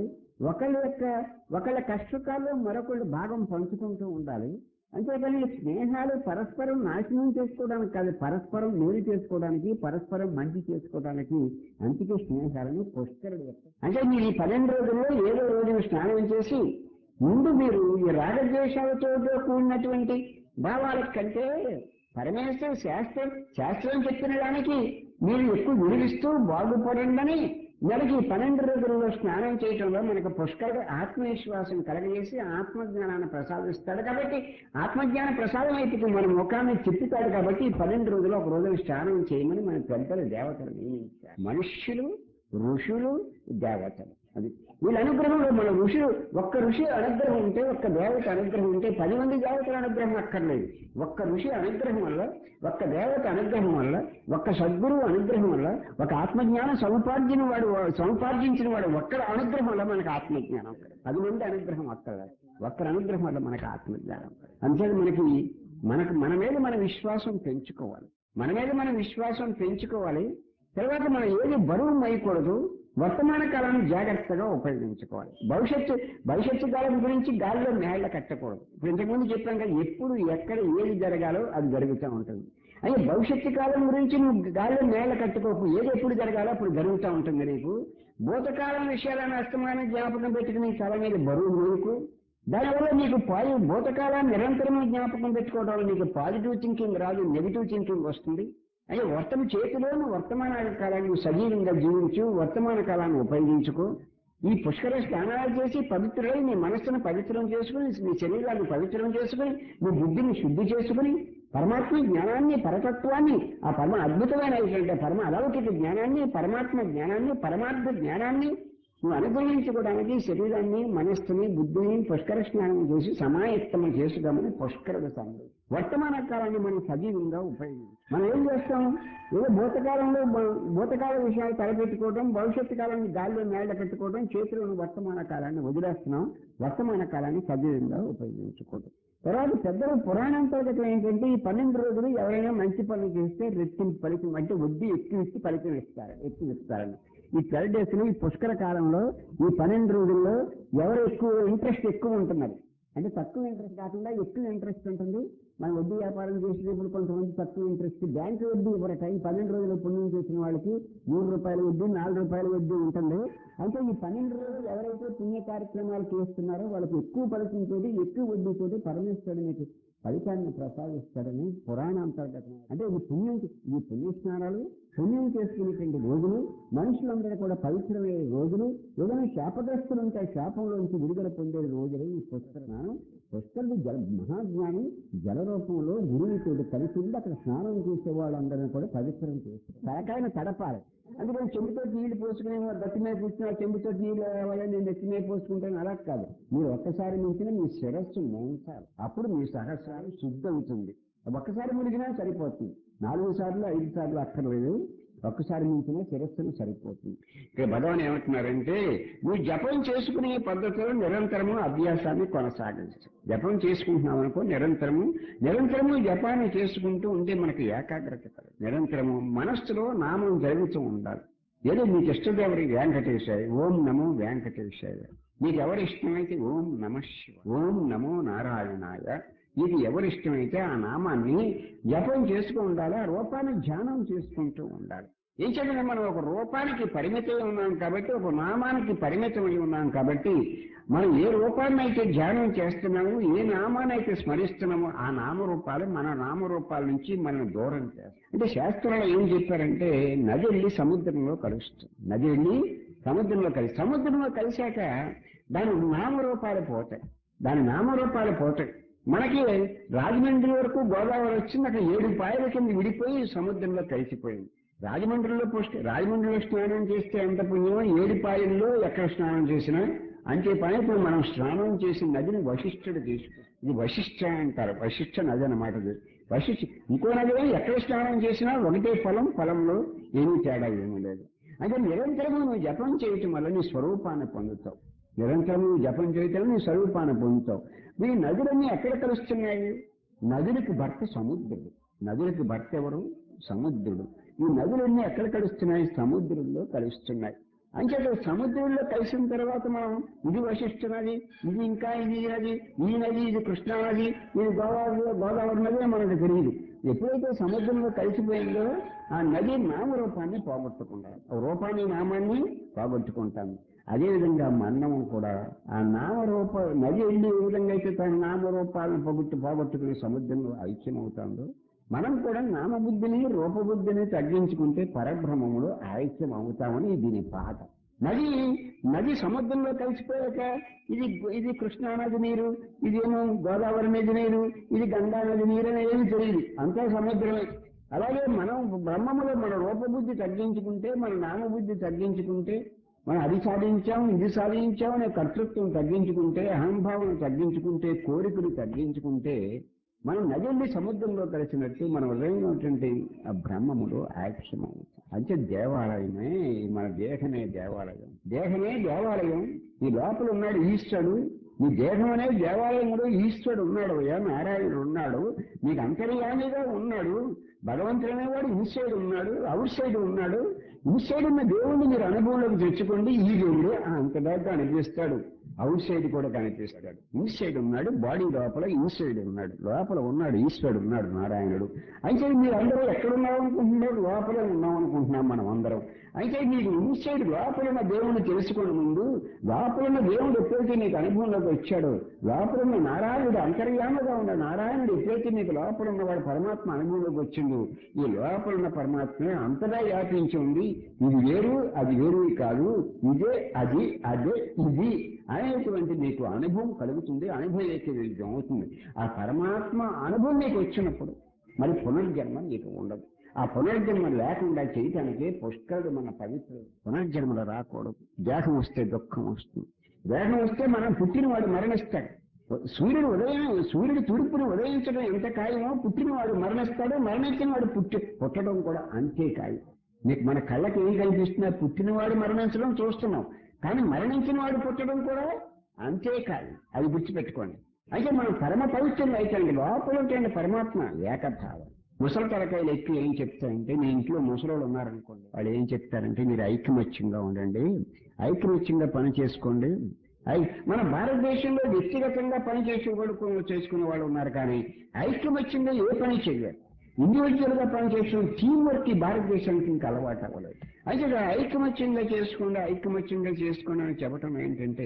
ఒకళ్ళ కష్టకాల్లో మరొకళ్ళు భాగం పంచుకుంటూ ఉండాలి. అంతేకాని స్నేహాలు పరస్పరం నాశనం చేసుకోవడానికి కాదు, పరస్పరం మేలు చేసుకోవడానికి, పరస్పరం మంచి చేసుకోవడానికి. అందుకే స్నేహాలను పుష్కరుడు. అంటే మీరు ఈ 12 రోజుల్లో ఏదో రోజు స్నానం చేసి ముందు మీరు ఈ రాగద్వేషాలతో కూడినటువంటి భావాల కంటే పరమేశ్వర శాస్త్రం చెప్పిన దానికి మీరు ఎక్కువ విలువిస్తూ బాగుపడండి. నెలకి 12 రోజుల్లో స్నానం చేయటంలో మనకు పుష్కర ఆత్మవిశ్వాసం కలగజేసి ఆత్మజ్ఞానాన్ని ప్రసాదిస్తాడు. కాబట్టి ఆత్మజ్ఞాన ప్రసాదం అయిపోతే మన ముఖాన్ని తిప్పుతాడు. కాబట్టి 12 రోజులు ఒక రోజున స్నానం చేయమని మన పెద్దలు దేవతలు నియమించారు. మనుష్యులు, ఋషులు, దేవతలు. అది వీళ్ళ అనుగ్రహంలో మన ఒక్క ఋషి అనుగ్రహం ఉంటే, ఒక్క దేవత అనుగ్రహం ఉంటే 10 మంది దేవతల అనుగ్రహం అక్కర్లేదు. ఒక్క ఋషి అనుగ్రహం వల్ల, ఒక్క దేవత అనుగ్రహం వల్ల, ఒక్క సద్గురువు అనుగ్రహం వల్ల, ఒక ఆత్మజ్ఞానం సముపార్జించిన వాడు ఒక్కరి అనుగ్రహం వల్ల మనకు ఆత్మజ్ఞానం. 10 మంది అనుగ్రహం అక్కర్లేదు, ఒక్కరి అనుగ్రహం వల్ల మనకు ఆత్మజ్ఞానం. అంతే మన మీద మన విశ్వాసం పెంచుకోవాలి. తర్వాత మనం ఏది బరువు మోయకూడదు, వర్తమాన కాలాన్ని జాగ్రత్తగా ఉపయోగించుకోవాలి. భవిష్యత్తు కాలం గురించి గాలిలో మేళ్ల కట్టకూడదు. ఇప్పుడు ఇంతకుముందు చెప్పాం కదా, ఎప్పుడు ఎక్కడ ఏది జరగాలో అది జరుగుతూ ఉంటుంది. అయితే భవిష్యత్తు కాలం గురించి నువ్వు గాలిలో మేళ్ల కట్టుకోకు, ఏది ఎప్పుడు జరగాలో అప్పుడు జరుగుతూ ఉంటుంది. నీకు భూతకాలం విషయాలను అస్తమానం జ్ఞాపకం పెట్టుకుని తల మీద బరువు మోయకు. దానివల్ల నీకు భూతకాలాన్ని నిరంతరమే జ్ఞాపకం పెట్టుకోవడం వల్ల నీకు పాజిటివ్ థింకింగ్ రాదు, నెగిటివ్ థింకింగ్ వస్తుంది. అయ్యే చేతిలోని వర్తమాన కాలాన్ని సజీవంగా జీవించు, వర్తమాన కాలాన్ని ఉపయోగించుకో. ఈ పుష్కర స్నానాలు చేసి పవిత్రులై నీ మనస్సును పవిత్రం చేసుకుని, నీ శరీరాన్ని పవిత్రం చేసుకుని, నీ బుద్ధిని శుద్ధి చేసుకుని, పరమాత్మ జ్ఞానాన్ని, పరతత్వాన్ని, ఆ అద్భుతమైన పరమ అలౌకిక జ్ఞానాన్ని, పరమాత్మ జ్ఞానాన్ని, పరమార్థ జ్ఞానాన్ని నువ్వు అనుగ్రహించుకోవడానికి శరీరాన్ని, మనస్సుని, బుద్ధిని పుష్కర స్నానం చేసి సమాయత్తము చేసుదామని పుష్కరుడు సంగతి. వర్తమాన కాలాన్ని మనం సజీవంగా ఉపయోగించాం. మనం ఏం చేస్తాం? ఏదో భూతకాల విషయాలు తలపెట్టుకోవడం, భవిష్యత్తు కాలాన్ని గాలిలో మేళ్ల పెట్టుకోవడం, చేతిలోని వర్తమాన కాలాన్ని వదిలేస్తున్నాం. వర్తమాన కాలాన్ని సజీవంగా ఉపయోగించుకోవడం. తర్వాత పెద్దల పురాణాంతర్గతం ఏంటంటే ఈ 12 రోజులు ఎవరైనా మంచి పనులు చేస్తే రెట్టింపు ఫలితం అంటే వడ్డీ ఎక్కువ ఇచ్చి ఫలితం ఇస్తారని. ఈ 12 days ఈ పుష్కర కాలంలో ఈ 12 రోజుల్లో ఎవరు ఎక్కువ ఇంట్రెస్ట్ ఎక్కువ ఉంటున్నారు అంటే తక్కువ ఇంట్రెస్ట్ కాకుండా ఎక్కువ ఇంట్రెస్ట్ ఉంటుంది. మనం వడ్డీ వ్యాపారం చేసేటప్పుడు కొంతమంది తక్కువ ఇంట్రెస్ట్ బ్యాంకు వడ్డీ ఇవ్వరు. టైం 12 రోజులు పుణ్యం చేసిన వాళ్ళకి 3 రూపాయల వడ్డీ 4 రూపాయల వడ్డీ ఉంటుంది. అంటే ఈ 12 రోజులు ఎవరైతే పుణ్య కార్యక్రమాలు చేస్తున్నారో వాళ్ళకి ఎక్కువ ఫలితంతో ఎక్కువ వడ్డీతోటి పరమేశ్వరుడు మీకు ఫలితాన్ని ప్రసాదిస్తాడని పురాణాంతర్గతం. అంటే ఈ పుణ్యస్నానాలు పుణ్యం చేసుకునేటువంటి రోజులు, మనుషులందరూ కూడా పవిత్రమయ్యే రోజులు, ఏదైనా శాపగ్రస్తులు ఉంటే శాపంలోంచి విడుదల పొందే రోజులు ఈ పుష్కర స్నానం. పుష్కరుడు మహాజ్ఞాని జల రూపంలో గురువుతోటి కలిసి ఉండి అక్కడ స్నానం చేసే వాళ్ళందరినీ కూడా పవిత్రం చేస్తారు. తలకాయను తడపాలి. అందుకని చెంబుతో నీళ్లు పోసుకునే గట్టి మీద కూర్చున్నా చెంబుతో నీళ్ళు నేను నెత్తి మీద పోసుకుంటాను అలా కాదు. మీరు ఒక్కసారి మించిన మీ శిరస్సు మోంచాలి. అప్పుడు మీ సహస్రాలు శుద్ధి అవుతుంది. ఒక్కసారి మునిగినా సరిపోతుంది. 4 సార్లు 5 సార్లు అక్కర్లేదు. ఒక్కసారి మించిన శిరస్సును సరిపోతుంది. ఇక్కడ భగవాన్ ఏమంటున్నారంటే నువ్వు జపం చేసుకునే పద్ధతిలో నిరంతరము అభ్యాసాన్ని కొనసాగించు. జపం చేసుకుంటున్నావు అనుకో నిరంతరము జపాన్ని చేసుకుంటూ ఉంటే మనకి ఏకాగ్రత కలదు. నిరంతరము మనస్సులో నామం జరుగుతూ ఉండాలి. ఏదో మీకు ఇష్టదేవరి వెంకటేశాయ, ఓం నమో వెంకటేశాయ. మీకు ఎవరు ఇష్టమైతే ఓం నమ శివ, ఓం నమో నారాయణాయ. ఇది ఎవరిష్టమైతే ఆ నామాన్ని జపం చేసుకు ఉండాలి. ఆ రూపాన్ని ధ్యానం చేసుకుంటూ ఉండాలి. ఏం చెప్పినా మనం ఒక రూపానికి పరిమితమై ఉన్నాం కాబట్టి, ఒక నామానికి పరిమితమై ఉన్నాం కాబట్టి, మనం ఏ రూపాన్ని అయితే ధ్యానం చేస్తున్నామో, ఏ నామాన్ని అయితే స్మరిస్తున్నామో ఆ నామరూపాలు మన నామరూపాల నుంచి మనం దూరం చేస్తాం. అంటే శాస్త్రంలో ఏం చెప్పారంటే నది వెళ్ళి సముద్రంలో కలుస్తుంది. నది వెళ్ళి సముద్రంలో కలిశాక దాని నామరూపాలు పోతాయి. మనకి రాజమండ్రి వరకు గోదావరి వచ్చింది. అక్కడ 7 పాయల కింద విడిపోయి సముద్రంలో కలిసిపోయింది. రాజమండ్రిలో స్నానం చేస్తే ఎంత పుణ్యమో 7 పాయల్లో ఎక్కడ స్నానం చేసినా అంతే పని. ఇప్పుడు మనం స్నానం చేసిన నదిని వశిష్ఠుడు తీసుకుంటాం. ఇది వశిష్ఠ అంటారు. వశిష్ఠ నది అన్నమాట. ఇంకో నదిలో ఎక్కడ స్నానం చేసినా ఒకటే ఫలంలో ఏమీ తేడా ఏమీ లేదు. అంటే నిరంతరము నువ్వు జపం చేయటం వల్ల నీ స్వరూపాన్ని పొందుతావు. ఈ నదులన్నీ ఎక్కడ కలుస్తున్నాయి? నదులకు భర్త సముద్రుడు. నదులకు భర్త ఎవరు? సముద్రుడు. ఈ నదులన్నీ ఎక్కడ కలుస్తున్నాయి? సముద్రంలో కలుస్తున్నాయి. అంచేత సముద్రంలో కలిసిన తర్వాత మనం ఇది వశిష్ఠ నది, ఇది ఇంకా ఇది నది, ఈ నది ఇది కృష్ణా నది, ఇది గోదావరి నది మనకు తెలియదు. ఎప్పుడైతే సముద్రంలో కలిసిపోయిందో ఆ నది నామరూపాన్ని పోగొట్టుకుంటాం. రూపాన్ని నామాన్ని పోగొట్టుకుంటాము. అదేవిధంగా మన్నము కూడా ఆ నామరూప నది వెళ్ళి ఏ విధంగా అయితే తన నామరూపాలను పోగొట్టుకుని సముద్రంలో ఐక్యమవుతుందో మనం కూడా నామబుద్ధిని రూపబుద్ధిని తగ్గించుకుంటే పరబ్రహ్మములో ఐక్యం అవుతామని దీని పాట. నది సముద్రంలో కలిసిపోయాక ఇది కృష్ణా నది నీరు, ఇదేమో గోదావరి నది నీరు, ఇది గంగా నది నీరు అని ఏమి తెలియదు. అంతా సముద్రమే. అలాగే మనం బ్రహ్మములో మన రూపబుద్ధి తగ్గించుకుంటే, మన నామబుద్ధి తగ్గించుకుంటే, మనం అది సాధించాం ఇది సాధించాం అనే కర్తృత్వం తగ్గించుకుంటే, అహంభావం తగ్గించుకుంటే, కోరికలు తగ్గించుకుంటే మనం నదిని సముద్రంలో కలిసినట్టు మన హృదయంలో ఉన్నటువంటి ఆ బ్రహ్మములో యాక్షన్ అవుతుంది. అంటే దేవాలయమే మన దేహమే దేవాలయం. ఈ లోపల ఉన్నాడు ఈశ్వరుడు. నీ దేహం అనేది దేవాలయంలో ఈశ్వరుడు ఉన్నాడు. నారాయణుడు ఉన్నాడు. నీకు అంతర్యామిగా ఉన్నాడు. భగవంతుడు అనేవాడు ఇన్సైడ్ ఉన్నాడు, అవుట్ సైడ్ ఉన్నాడు. ఇన్సైడ్ ఉన్న దేవుడిని మీరు అనుభవంలోకి తెచ్చుకోండి. ఈ దేవుడే అంతదాకా అనిపిస్తాడు. అవుట్ సైడ్ కూడా కనిపిస్తాడు. ఇన్సైడ్ ఉన్నాడు, బాడీ లోపల ఇన్సైడ్ ఉన్నాడు. లోపల ఉన్నాడు ఈశ్వరుడు ఉన్నాడు, నారాయణుడు. అయితే మీరు అందరూ ఎక్కడున్నాం అనుకుంటున్నారు? లోపలే ఉన్నాం అనుకుంటున్నాం మనం అందరం. అయితే మీకు ఇన్సైడ్ లోపలున్న దేవుడిని తెలుసుకునే ముందు, లోపలున్న దేవుడు ఎప్పుడైతే నీకు అనుభవంలోకి వచ్చాడో, లోపలున్న నారాయణుడు అంతర్యామగా ఉన్న నారాయణుడు ఎప్పుడైతే నీకు లోపల ఉన్నవాడు పరమాత్మ అనుభవంలోకి వచ్చిందో, ఈ లోపలున్న పరమాత్మే అంతగా వ్యాపించి ఉంది. ఇది వేరు అది వేరు కాదు, ఇదే అది అదే ఇది అనేటువంటి నీకు అనుభవం కలుగుతుంది. అనుభవం అవుతుంది. ఆ పరమాత్మ అనుభవం నీకు వచ్చినప్పుడు మరి పునర్జన్మ నీకు ఉండదు. ఆ పునర్జన్మ లేకుండా చేయటానికి పుష్కరుడు మన పవిత్రుడు. పునర్జన్మలు రాకూడదు. దేహం వస్తే దుఃఖం వస్తుంది. దేహం వస్తే మనం పుట్టినవాడు మరణిస్తాడు. సూర్యుడు తూర్పును ఉదయించడం ఎంత ఖాయమో పుట్టినవాడు మరణిస్తాడు, మరణించిన వాడు పుట్టడం కూడా అంతే ఖాయం. నీకు మన కళ్ళకి ఏం కనిపిస్తున్నా? పుట్టినవాడు మరణించడం చూస్తున్నాం, కానీ మరణించిన వాడు పుట్టడం కూడా అంతే ఖాయం. అది గుర్తుపెట్టుకోండి. అయితే మనం పరమ పవిత్రులు అయితే లోపల ఉంటే పరమాత్మ ఏకభావం. ముసలి తలకాయలు ఎక్కి ఏం చెప్తారంటే, మీ ఇంట్లో ముసలోళ్ళు ఉన్నారనుకోండి, వాళ్ళు ఏం చెప్తారంటే మీరు ఐకమత్యంగా ఉండండి, ఐకమత్యంగా పని చేసుకోండి. మన భారతదేశంలో వ్యక్తిగతంగా పని చేసుకునే వాళ్ళు ఉన్నారు, కానీ ఐకమత్యంగా ఏ పని చేయాలి, ఇండివిజువల్ గా పనిచేసిన టీం వర్క్ ఈ భారతదేశానికి ఇంకా అలవాటు అవ్వలేదు. అయితే ఐకమత్యంగా చేసుకోండి అని చెప్పడం ఏంటంటే,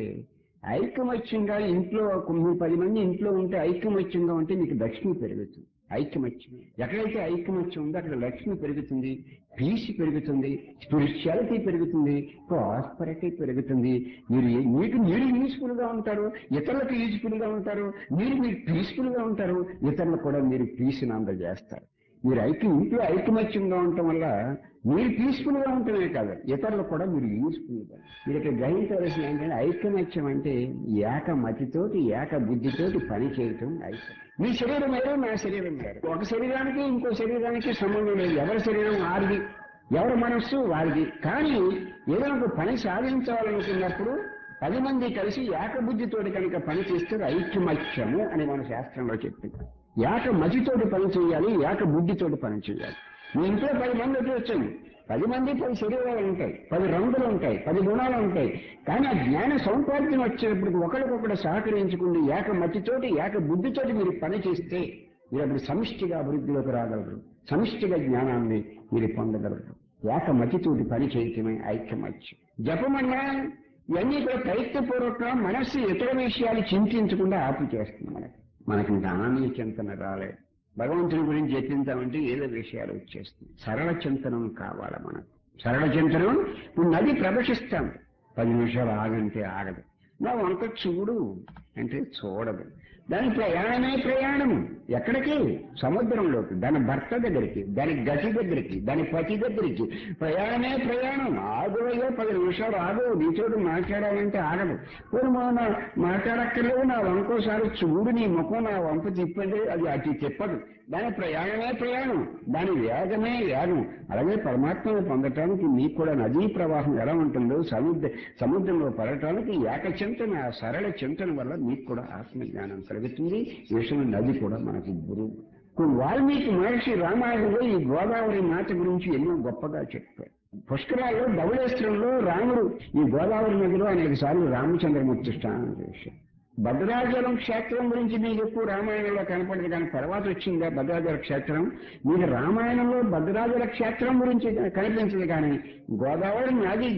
ఐకమత్యంగా ఇంట్లో 10 మంది ఇంట్లో ఉంటే ఐకమత్యంగా ఉంటే మీకు లక్ష్మి పెరుగుతుంది. ఐకమత్యం ఎక్కడైతే ఐకమత్యం ఉందో అక్కడ లక్ష్మి పెరుగుతుంది, పీస్ పెరుగుతుంది, స్పిరిచువాలిటీ పెరుగుతుంది, ప్రాస్పరిటీ పెరుగుతుంది. మీకు యూజ్ఫుల్ గా ఉంటారు, ఇతరులకు యూజ్ఫుల్ గా ఉంటారు, మీరు పీస్ఫుల్ గా ఉంటారు, ఇతరులకు కూడా మీరు పీస్ని అందజేస్తారు. మీరు ఇంట్లో ఐకమత్యంగా ఉండటం వల్ల మీరు పీస్ఫుల్ గా ఉంటమే కాదు, ఇతరులకు కూడా మీరు యూజ్ఫుల్ గా. మీరు ఇక్కడ గ్రహించవలసిన ఏంటంటే, ఐకమత్యం అంటే ఏకమతితోటి ఏక బుద్ధితోటి పని చేయటం ఐక్యం. మీ శరీరం వేరు, నా శరీరం వేరు. ఒక శరీరానికి ఇంకో శరీరానికి సంబంధం లేదు. ఎవరి శరీరం వారిది, ఎవరి మనస్సు వారిది. కానీ ఏదైనా ఒక పని సాధించాలనుకున్నప్పుడు 10 మంది కలిసి ఏకబుద్ధితోటి కనుక పని చేస్తే ఐకమత్యము అని మన శాస్త్రంలో చెప్పింది. ఏకమతితోటి పని చేయాలి, ఏకబుద్ధితోటి పని చేయాలి. మీ ఇంట్లో 10 మంది వచ్చాము, 10 మంది 10 శరీరాలు ఉంటాయి, 10 రంగులు ఉంటాయి, 10 గుణాలు ఉంటాయి. కానీ ఆ జ్ఞాన సౌపార్జన వచ్చేటప్పుడు ఒకరికొకరు సహకరించుకుని ఏకమతితోటి ఏకబుద్ధితోటి మీరు పని చేస్తే మీరు అప్పుడు సమిష్టిగా అభివృద్ధిలోకి రాగలరు, సమిష్టిగా జ్ఞానాన్ని మీరు పొందగలరు. ఏకమతితోటి పని చేయటమే ఐకమత్యం. జపమన్నా ఇవన్నీ కూడా ప్రయత్నపూర్వకంగా మనస్సు ఇతర విషయాలు చింతించకుండా ఆపు చేస్తుంది. మనకి ఇంకా ఆనంద చింతన రాలేదు. భగవంతుని గురించి చెప్పిందామంటే ఏదో విషయాలు వచ్చేస్తుంది. సరళ చింతనం కావాలి మనకు. సరళ చింతనం. ఇప్పుడు నది ప్రవహిస్తాం, 10 నిమిషాలు ఆగంటే ఆగదు, నా వంక చూడు అంటే చూడదు. దాని ప్రయాణమే ప్రయాణము. ఎక్కడికి? సముద్రంలోకి, దాని భర్త దగ్గరికి, దాని గతి దగ్గరికి, దాని పతి దగ్గరికి. ప్రయాణమే ప్రయాణం. ఆగువయ్యో 10 నిమిషాలు ఆగు, నీతోటి మాట్లాడాలంటే ఆగదు. పోనీ మాట్లాడక్కర్లేదు, నా వంకోసారి చూడు, నీ ముఖం నా వంపు తిప్పండి, అది అటు తిప్పదు. దాని ప్రయాణమే ప్రయాణం, దాని వేగమే వేగం. అలాగే పరమాత్మను పొందటానికి మీకు కూడా నదీ ప్రవాహం ఎలా ఉంటుందో సముద్రంలో పడటానికి ఏకచింతన, సరళ చింతన వల్ల మీకు కూడా ఆత్మజ్ఞానం కలుగుతుంది. విషయం నది కూడా మనకి గురువు. వాల్మీకి మహర్షి రామాయణంలో ఈ గోదావరి మాత గురించి ఎన్నో గొప్పగా చెప్పారు. పుష్కరాల్లో ధవళేశ్వరంలో రాముడు ఈ గోదావరి నదిలో అనేక సార్లు రామచంద్రమూర్తి స్నానం చేశారు. భద్రాచలం క్షేత్రం గురించి మీకు ఎక్కువ రామాయణంలో కనపడదు, కానీ తర్వాత వచ్చిందా భద్రాచల క్షేత్రం? మీకు రామాయణంలో భద్రాచల క్షేత్రం గురించి కనిపించదు, కానీ గోదావరి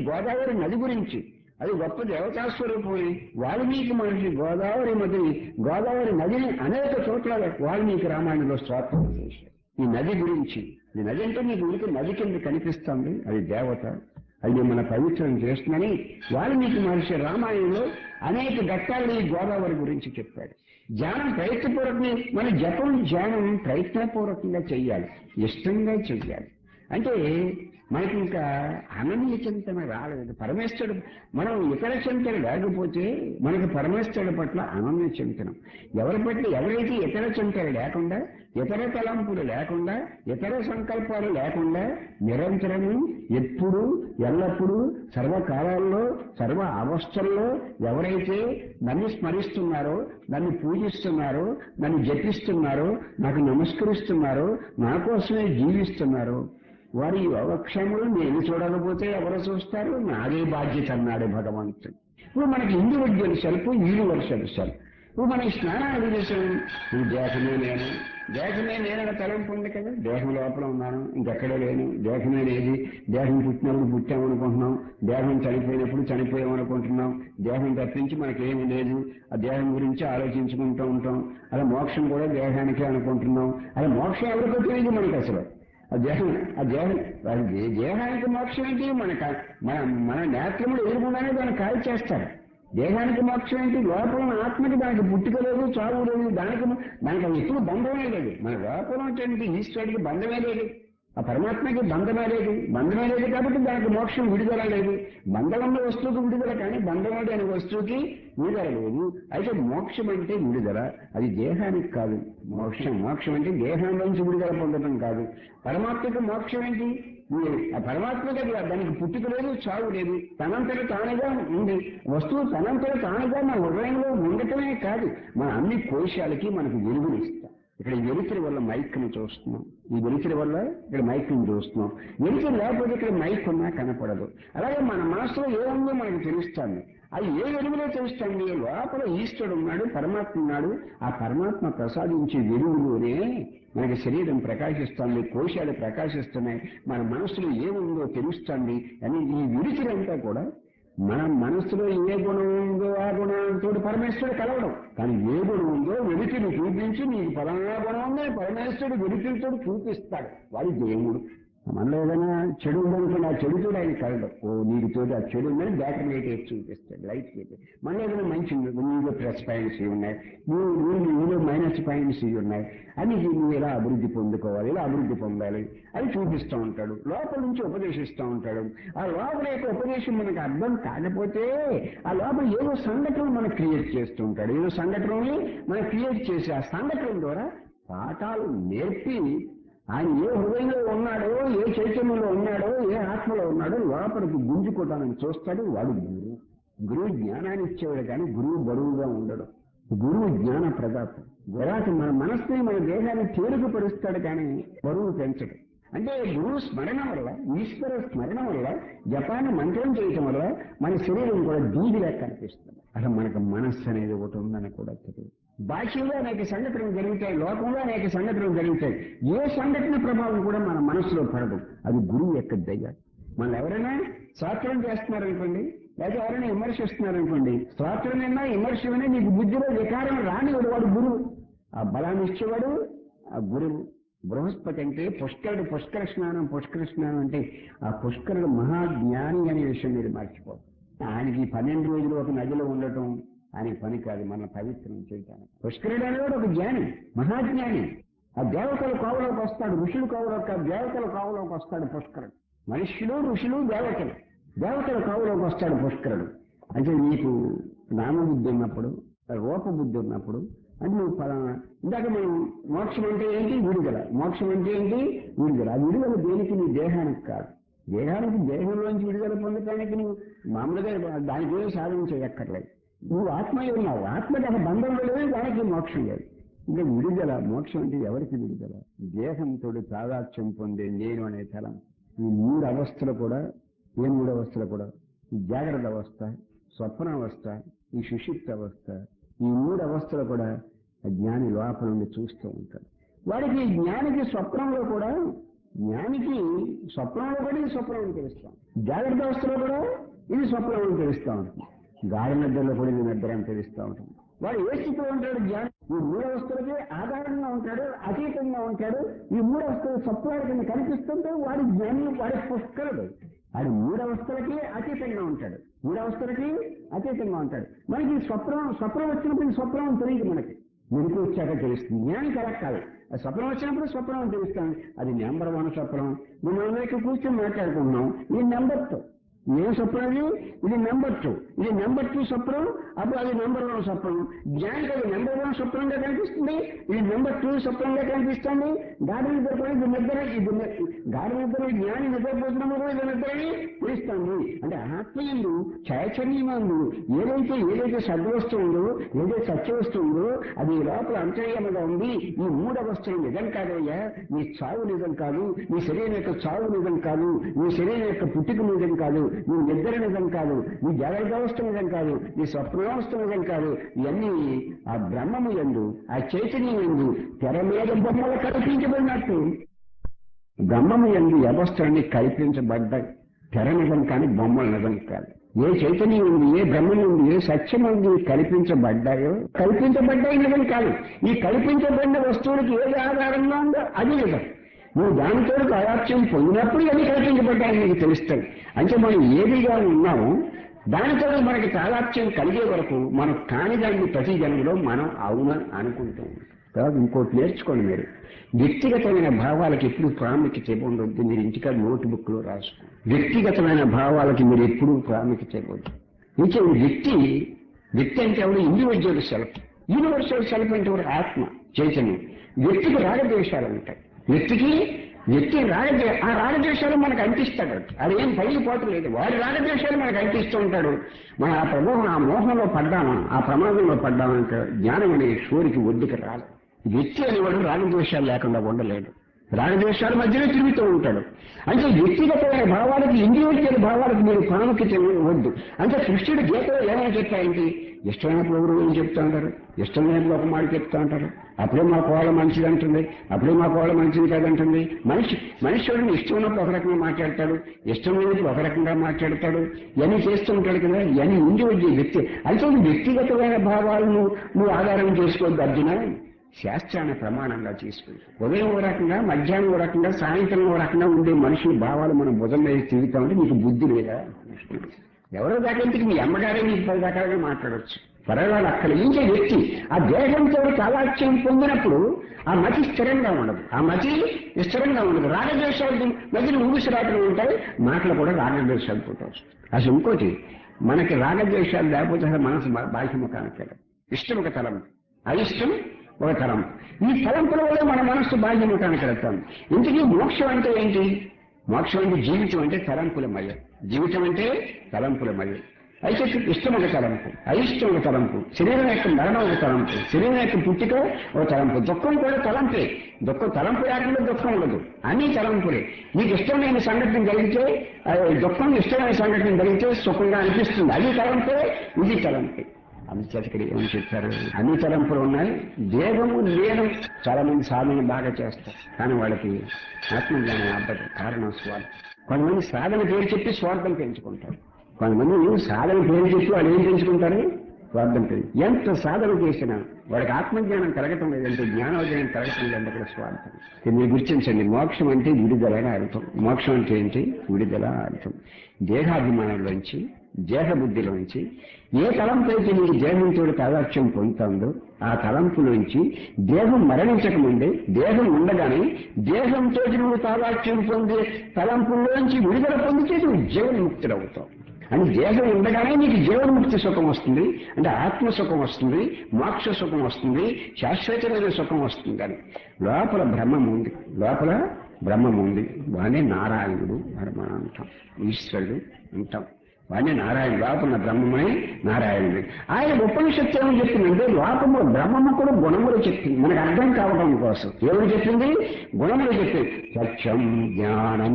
నది గురించి అది గొప్ప దేవతా స్వరూపమని వాల్మీకి మహర్షి గోదావరి నదిని అనేక చోట్ల వాల్మీకి రామాయణంలో స్తోత్రం చేశారు. ఈ నది గురించి, ఈ నది అంటే మీకు ఉనికి నది కింద కనిపిస్తుంది, అది దేవత, అది మన పవిత్రం చేస్తుందని వాల్మీకి మహర్షి రామాయణంలో అనేక ఘట్టాలను ఈ గోదావరి గురించి చెప్పాడు. ధ్యానం ప్రయత్నపూర్వకంగా, మన జపం ధ్యానం ప్రయత్నపూర్వకంగా చెయ్యాలి, ఇష్టంగా చెయ్యాలి. అంటే మనకి ఇంకా అనన్య చింతన రాలేదు. పరమేశ్వరుడు, మనం ఇతర చింతన లేకపోతే మనకి పరమేశ్వరుడు పట్ల అనన్య చింతనం. ఎవరైతే ఇతర చింతన లేకుండా, ఇతర తలంపులు లేకుండా, ఇతర సంకల్పాలు లేకుండా నిరంతరము ఎప్పుడు ఎల్లప్పుడూ సర్వకాలాల్లో సర్వ అవస్థల్లో ఎవరైతే నన్ను స్మరిస్తున్నారో, నన్ను పూజిస్తున్నారో, నన్ను జపిస్తున్నారో, నాకు నమస్కరిస్తున్నారో, నా కోసమే జీవిస్తున్నారో వారి యోగక్షేమం నేను చూడకపోతే ఎవరు చూస్తారు? నాదే బాధ్యత అన్నాడు భగవంతుడు. ఇప్పుడు మనకి ఇండివిజువల్ సెల్ఫ్, యూనివర్సల్ సెల్ఫ్. ఇప్పుడు మన స్నానాలు చేసాం, దేహమే నేనన్న తలంపు ఉంది కదా, దేహం లోపల ఉన్నాను, ఇంకెక్కడే లేను, దేహమే లేదు. దేహం పుట్టినప్పుడు పుట్టామనుకుంటున్నాం, దేహం చనిపోయినప్పుడు చనిపోయామనుకుంటున్నాం, దేహం తప్పించి మనకేమి లేదు, ఆ దేహం గురించి ఆలోచించుకుంటూ ఉంటాం. అలా మోక్షం కూడా దేహానికే అనుకుంటున్నాం. అలా మోక్షం ఎవరికో తెలియదు మనకి అసలు. దేహానికి మోక్షం ఏంటి? మన నేత్రములు ఎదురుకుండానే దాన్ని కాల్ చేస్తారు. దేహానికి మోక్షం ఏంటి? లోపల ఆత్మకి దానికి పుట్టుక లేదు, చావు లేదు, దానికి అది ఎప్పుడు బంధమే లేదు. మన లోపల ఏంటి? ఈశ్వరుడికి బంధమే లేదు, ఆ పరమాత్మకి బంధమే లేదు కాబట్టి దానికి మోక్షం విడుదల లేదు. బంధం ఉన్న వస్తువుకి విడుదల, కానీ బంధముడి అనే వస్తువుకి విడుదల లేదు. అయితే మోక్షం అంటే విడుదల, అది దేహానికి కాదు. మోక్షం అంటే దేహం నుంచి విడుదల పొందడం కాదు. పరమాత్మకి మోక్షం ఏంటి? ఆ పరమాత్మకి దానికి పుట్టుక లేదు, చావు లేదు. తనంతట తానుగా ఉంది. వస్తువు తనంతట తానుగా మన హృదయంలో ఉండటమే కాదు, మన అన్ని కోశాలకి మనకు వెలుగునిస్తాం. ఇక్కడ ఈ వెలుతురి వల్ల మైక్ను చూస్తున్నాం, ఈ వెలుతురి వల్ల ఇక్కడ మైక్ను చూస్తున్నాం. వెలుతురు లేకపోతే ఇక్కడ మైక్ ఉన్నా కనపడదు. అలాగే మన మనసులో ఏముందో మనకు తెలుస్తుంది. అది ఏ వెలుగులో తెలుస్తుంది? లోపల ఈశ్వరుడు ఉన్నాడు, పరమాత్మ ఉన్నాడు. ఆ పరమాత్మ ప్రసాదించే వెలుగులోనే మనకి శరీరం ప్రకాశిస్తుంది, కోశాలు ప్రకాశిస్తున్నాయి, మన మనసులో ఏముందో తెలుస్తుంది అని. ఈ వెలుతురంతా కూడా మన మనసులో ఏ గుణం ఉందో ఆ గుణంతో పరమేశ్వరుడు కలవడం. కానీ ఏ గుణం ఉందో వెలుతుని చూపించి నీకు ఫలానా గుణం ఉందని పరమేశ్వరుడు వెలుతురితో చూపిస్తాడు. వాడి దేవుడు. మనలో ఏదైనా చెడు ఉందనుకోండి, ఆ చెడుతో ఆయన కలడం. ఓ నీకు తోటి ఆ చెడు ఉందని బ్యాటరీ లైట్ వేసి చూపిస్తాడు, లైట్ వేసి. మనలో ఏదైనా మంచి ఉంది, నీలో ప్లస్ పాయింట్స్ ఉన్నాయి, నీలో మైనస్ పాయింట్స్ ఉన్నాయి అని, నువ్వు ఎలా అభివృద్ధి పొందుకోవాలి, ఇలా అభివృద్ధి పొందాలి అని చూపిస్తూ ఉంటాడు. లోపల నుంచి ఉపదేశిస్తూ ఉంటాడు. ఆ లోపల యొక్క ఉపదేశం మనకు అర్థం కాకపోతే ఆ లోపల ఏదో సంఘటన మనకు క్రియేట్ చేస్తూ ఉంటాడు. ఏదో సంఘటనని మనం క్రియేట్ చేసి ఆ సంఘటన ద్వారా పాఠాలు నేర్పి ఆయన ఏ హృదయంలో ఉన్నాడో, ఏ చైతన్యంలో ఉన్నాడో, ఏ ఆత్మలో ఉన్నాడో లోపలికి గుంజుకోవటానికి చూస్తాడు. వాడు గురువు. గురువు జ్ఞానాన్ని ఇచ్చేవాడు, కానీ గురువు బరువుగా ఉండడు. గురువు జ్ఞాన ప్రదాతం. గురాకి మన మనస్సుని, మన దేహాన్ని తేలికపరుస్తాడు, కానీ బరువు పెంచడు. అంటే గురువు స్మరణ వల్ల, ఈశ్వర స్మరణ వల్ల, జపాన్ని మంత్రం చేయటం వల్ల మన శరీరం కూడా దూదిలా కనిపిస్తుంది. అసలు మనకు మనస్సు అనేది ఒకటి ఉందని కూడా తెలియదు. బాహ్యంలో అనేక సంఘటనలు జరుగుతాయి, లోకంలో అనేక సంఘటనలు జరుగుతాయి. ఏ సంఘటన ప్రభావం కూడా మన మనసులో పడదు. అది గురువు యొక్క దయ. మనం ఎవరైనా శాస్త్రం చేస్తున్నారనుకోండి, లేదా ఎవరైనా విమర్శిస్తున్నారనుకోండి, శాస్త్రమైనా విమర్శమైనా నీకు బుద్ధిలో వికారం రానివాడు వాడు గురువు. ఆ బలాన్ని ఇచ్చేవాడు ఆ గురువు. బృహస్పతి అంటే పుష్కర స్నానం అంటే ఆ పుష్కరుడు మహాజ్ఞాని అనే విషయం మీరు మర్చిపోదు. ఆయనకి 12 రోజులు ఒక నదిలో ఉండటం ఆయనకి పని కాదు, మన పవిత్రం చేయటానికి. పుష్కరుడు అనేవాడు ఒక జ్ఞాని, మహాజ్ఞాని. ఆ దేవతల కోవలోకి వస్తాడు, ఋషుల కోవలోకి, దేవతల కోవలోకి వస్తాడు పుష్కరుడు. మనుష్యులు, ఋషులు, దేవతల కోవలోకి వస్తాడు పుష్కరుడు. అంటే నీకు నామబుద్ధి ఉన్నప్పుడు, రూపబుద్ధి ఉన్నప్పుడు, అంటే నువ్వు ఫలానా, ఇందాక మనం మోక్షం అంటే ఏంటి? విడుదల. మోక్షం అంటే ఏంటి? విడుదల. ఆ విడుదల దేనికి? నీ దేహానికి కాదు. దేహంలోంచి విడుదల పొందటానికి నువ్వు మామూలుగా దానికి ఏదో సాధన చేయక్కర్లేదు. నువ్వు ఆత్మయ్య ఉన్నావు, ఆత్మకి ఒక బంధంలో లేదు, దానికి మోక్షం లేదు. ఇంకా విడుదల. మోక్షం అంటే ఎవరికి విడుదల? దేహంతో తాదాత్మ్యం పొందే నేను అనే తలం. ఈ 3 అవస్థలు కూడా, ఏ 3 అవస్థలు కూడా, ఈ జాగ్రత్త అవస్థ, స్వప్నావస్థ, ఈ సుషుప్త అవస్థ, ఈ 3 అవస్థలు కూడా జ్ఞాని లోపల నుండి చూస్తూ ఉంటాడు. వాడికి జ్ఞానికి స్వప్నంలో కూడా ఇది స్వప్నం అని తెలుస్తాం. జాగ్రత్త అవస్థలో కూడా ఇది స్వప్నం అని తెలుస్తూ ఉంటుంది. గాఢ నిద్రలో కూడా ఇది నిద్ర అని తెలుస్తూ ఉంటుంది. వాడు ఏ స్థితిలో ఉంటాడు? జ్ఞాని ఈ 3 అవస్థలకి ఆధారంగా ఉంటాడు, అతీతంగా ఉంటాడు. ఈ 3 అవస్థలు స్వప్నాల కింద కనిపిస్తుంటే వాడి జ్ఞాని, వాడి పుష్కరుడు. వాడు 3 అవస్థలకి అతీతంగా ఉంటాడు, 3 అవస్థలకి అతీతంగా ఉంటాడు. మనకి స్వప్నం వచ్చినప్పుడు స్వప్నం అని తెలియదు, మనకి మెరుపు వచ్చాక తెలుస్తుంది. జ్ఞానికి అలా కాదు. ఆ స్వప్నం వచ్చినప్పుడు స్వప్నం అని తెలుస్తాను. అది నెంబర్ 1 స్వప్నం. మనం అందరికీ కూర్చొని మాట్లాడుకుంటున్నాం, ఇది నెంబర్ 2. ఏం స్వప్నం? ఇది నెంబర్ 2. ఇది నెంబర్ 2 స్వప్నం, అప్పుడు అది నెంబర్ 1 స్వప్నం. జ్ఞానికి అది నెంబర్ 1 స్వప్నంగా కనిపిస్తుంది, ఇది నెంబర్ 2 స్వప్నంగా కనిపిస్తుంది. గాఢ నిద్రపోయి ఇది నిద్ర, గాఢ నిద్ర జ్ఞాని నిద్రపోతున్నప్పుడు ఇది నిద్రని తెలుస్తుంది. అంటే ఆత్మయందు, చైతన్యమందు ఏదైతే సద్వస్తువు ఉందో, ఏదైతే సత్యవస్తువు ఉందో అది లోపల అంతర్యముగా ఉంది. ఈ 3 అవస్థలు నిజం కాదయ్యా. నీ చావు నిజం కాదు, నీ శరీరం యొక్క చావు నిజం కాదు, నీ శరీరం యొక్క పుట్టుక నిజం కాదు, నీ నిద్ర నిజం కాదు, నీ జాగ్రత్త అవస్థ నిజం కాదు, నీ స్వప్నావస్థ నిజం కాదు. ఇవన్నీ ఆ బ్రహ్మము యందు, ఆ చైతన్యం యందు తెర మీద బొమ్మలు కల్పించబడినట్టు బ్రహ్మము యందు అవస్థలన్నీ కల్పించబడ్డాయి. తెర నిజం కానీ బొమ్మలు నిజం కాదు. ఏ చైతన్యం ఉంది, ఏ బ్రహ్మం ఉంది, ఏ సత్యం ఉంది కల్పించబడ్డాయి నిజం కాదు. ఈ కల్పించబడిన వస్తువులకి ఏది ఆధారంగా ఉందో అది నిజం. నువ్వు దానితో తాదాత్మ్యం పొందినప్పుడు అది కల్పించబడ్డాయని నీకు తెలుస్తాయి. అంటే మనం ఏదిగా ఉన్నామో దానితో మనకి తాదాత్మ్యం కలిగే వరకు మనం కాని దాన్ని ప్రతి జన్మలో మనం అవునని అనుకుంటూ ఉంటాం. తర్వాత ఇంకోటి నేర్చుకోండి, మీరు వ్యక్తిగతమైన భావాలకి ఎప్పుడు ప్రాముఖ్యత ఇవ్వద్దు. మీరు ఇంటికాడ నోట్బుక్ లో రాసుకోండి. వ్యక్తిగతమైన భావాలకి మీరు ఎప్పుడు ప్రాముఖ్యత ఇవ్వద్దు. ఇంకా వ్యక్తి అంటే ఎవరు? Individual self. యూనివర్సల్ సెల్ఫ్ అంటే ఆత్మ, చైతన్యం. వ్యక్తికి రాగద్వేషాలు ఉంటాయి, వ్యక్తికి వ్యక్తి ఆ రాగద్వేషాలు మనకు అంటిస్తాడు. అదేం పైకి పోతలేదు. వాడి రాగద్వేషాలు మనకు అంటిస్తూ ఉంటాడు. మనం ఆ మోహంలో పడ్డామా, ఆ ప్రమాదంలో పడ్డామంటే జ్ఞానం అనే షోరికి ఒడ్డుకి రాదు. వ్యక్తి అనేవాడు రాగద్వేషాలు లేకుండా ఉండలేడు. రాగద్వేషాల మధ్యలో తిరుగుతూ ఉంటాడు. అంటే వ్యక్తిగతమైన భావాలకు, ఇండివిజువల్ భావాలకు మీరు ప్రాముఖ్యత వద్దు. అంటే కృష్ణుడు గీతలో ఏమైనా చెప్పాయంటే ఇష్టమైనప్పుడు ఎవరు ఏం చెప్తా ఉంటారు, ఇష్టమైనప్పుడు ఒక మాట చెప్తా ఉంటారు. అప్పుడే మా కోళ్ళ మంచిది అంటుంది, అప్పుడే మా కోళ్ళ మంచిది కాదంటుంది. మనిషిని ఇష్టం ఉన్నప్పుడు ఒక రకంగా మాట్లాడతాడు, ఇష్టం లేనప్పుడు ఒక రకంగా మాట్లాడతాడు. ఇవన్నీ చేస్తూ ఉంటాడు కదా. ఇవన్నీ ఇండివిజువల్ వ్యక్తి. అయితే వ్యక్తిగతమైన భావాలను నువ్వు ఆధారం చేసుకోవద్దు అర్జున. శాస్త్రాన్ని ప్రమాణంగా తీసుకుని ఉదయం ఓ రకంగా, మధ్యాహ్నం ఓ రకంగా, సాయంత్రం ఓ రకంగా ఉండే మనుషుల భావాలు మనం బుధం మీద తిరుగుతా ఉంటే నీకు బుద్ధి లేదా? ఎవరో దాకంటే మీ అమ్మగారే నీకు 10 రకాలుగా మాట్లాడవచ్చు. పరవాళ్ళు అక్కడ ఇంకే వ్యక్తి ఆ దేహంతో తాదాత్యం పొందినప్పుడు ఆ మతి స్థిరంగా ఉండదు. ఆ మతి స్థిరంగా ఉండదు. రాగద్వేషాలు మధ్యలో ఊగిసలాటలు ఉంటాయి. మాటలు కూడా రాగద్వేషాలు పుట్టారు. అసలు ఇంకోటి, మనకి రాగద్వేషాలు లేకపోతే అసలు మనసు బాహ్యముఖానికి వెళ్ళదు. ఇష్టం ఒక తలం, అయిష్టం ఒక తలంపు. ఈ తలంపుల వల్ల మన మనస్సు బాహ్యముఖానికి వెళ్తాం. ఇంతకీ మోక్షం అంటే ఏంటి? మోక్షం అంటే జీవితం అంటే తలంపులమయ్య. జీవితం అంటే తలంపులమయ్య. అయితే ఇష్టం ఒక తలంపు, అయిష్టం ఒక తలంపు, శరీరం యొక్క మరణం ఒక తలంపు, శరీరం యొక్క పుట్టిక ఒక తలంపు, దుఃఖం కూడా తలంపే. తలంపు లేకుండా దుఃఖం ఉండదు. అన్ని తలంపులే. నీకు ఇష్టమైన సంఘటన జరిగితే దుఃఖం, ఇష్టమైన సంఘటన జరిగితే సుఖంగా అనిపిస్తుంది. అది తలంపే, ఇది తలంపే. అందుచేతకి ఏమని చెప్పారు? అన్ని తలంపులు ఉన్నాయి. దేహము నేను. చాలా మంది సాధన బాగా చేస్తారు, కానీ వాళ్ళకి ఆత్మజ్ఞానం అవ్వదు. కారణం స్వార్థం. కొంతమంది సాధన పేరు చెప్పి స్వార్థం పెంచుకుంటారు. కొంతమంది సాధన పేరు చెప్పి వాళ్ళు ఏం పెంచుకుంటారు? స్వార్థం పేరు. ఎంత సాధన చేసినా వాడికి ఆత్మజ్ఞానం కలగటం లేదంటే, జ్ఞానోదయం కలగటం లేదంటే అక్కడ స్వార్థం. మీరు గుర్తించండి, మోక్షం అంటే విడుదల అని అర్థం. మోక్షం అంటే ఏంటి? విడుదల అర్థం. దేహాభిమానంలోంచి, దేహబుద్ధిలోంచి ఏ తలంపైతే నీకు దేహంతో తాదాత్యం పొందుతుందో ఆ తలంపులోంచి దేహం మరణించకముందే, దేహం ఉండగానే దేహంతో నువ్వు తాదాత్యం పొందే తలంపుల్లోంచి విడుదల పొందితే నువ్వు జీవన్ముక్తుడవుతావు. అని దేహం ఉండగానే నీకు జీవన్ముక్తి సుఖం వస్తుంది, అంటే ఆత్మసుఖం వస్తుంది, మోక్ష సుఖం వస్తుంది, శాశ్వతమైన సుఖం వస్తుంది. అని లోపల బ్రహ్మం ఉంది. లోపల బ్రహ్మం ఉంది. వాడే నారాయణుడు అని మనం అంటాం. ఈశ్వరుడు అంటాం. వాడే నారాయణ. లోపల బ్రహ్మమై నారాయణుడు. ఆయన ఉపనిషత్తు ఏమని చెప్పిందంటే, లోపము బ్రహ్మము కూడా గుణములు చెప్పింది. మనకు అర్థం కావడం కోసం ఏమని చెప్పింది? గుణములు చెప్పింది. సత్యం, జ్ఞానం,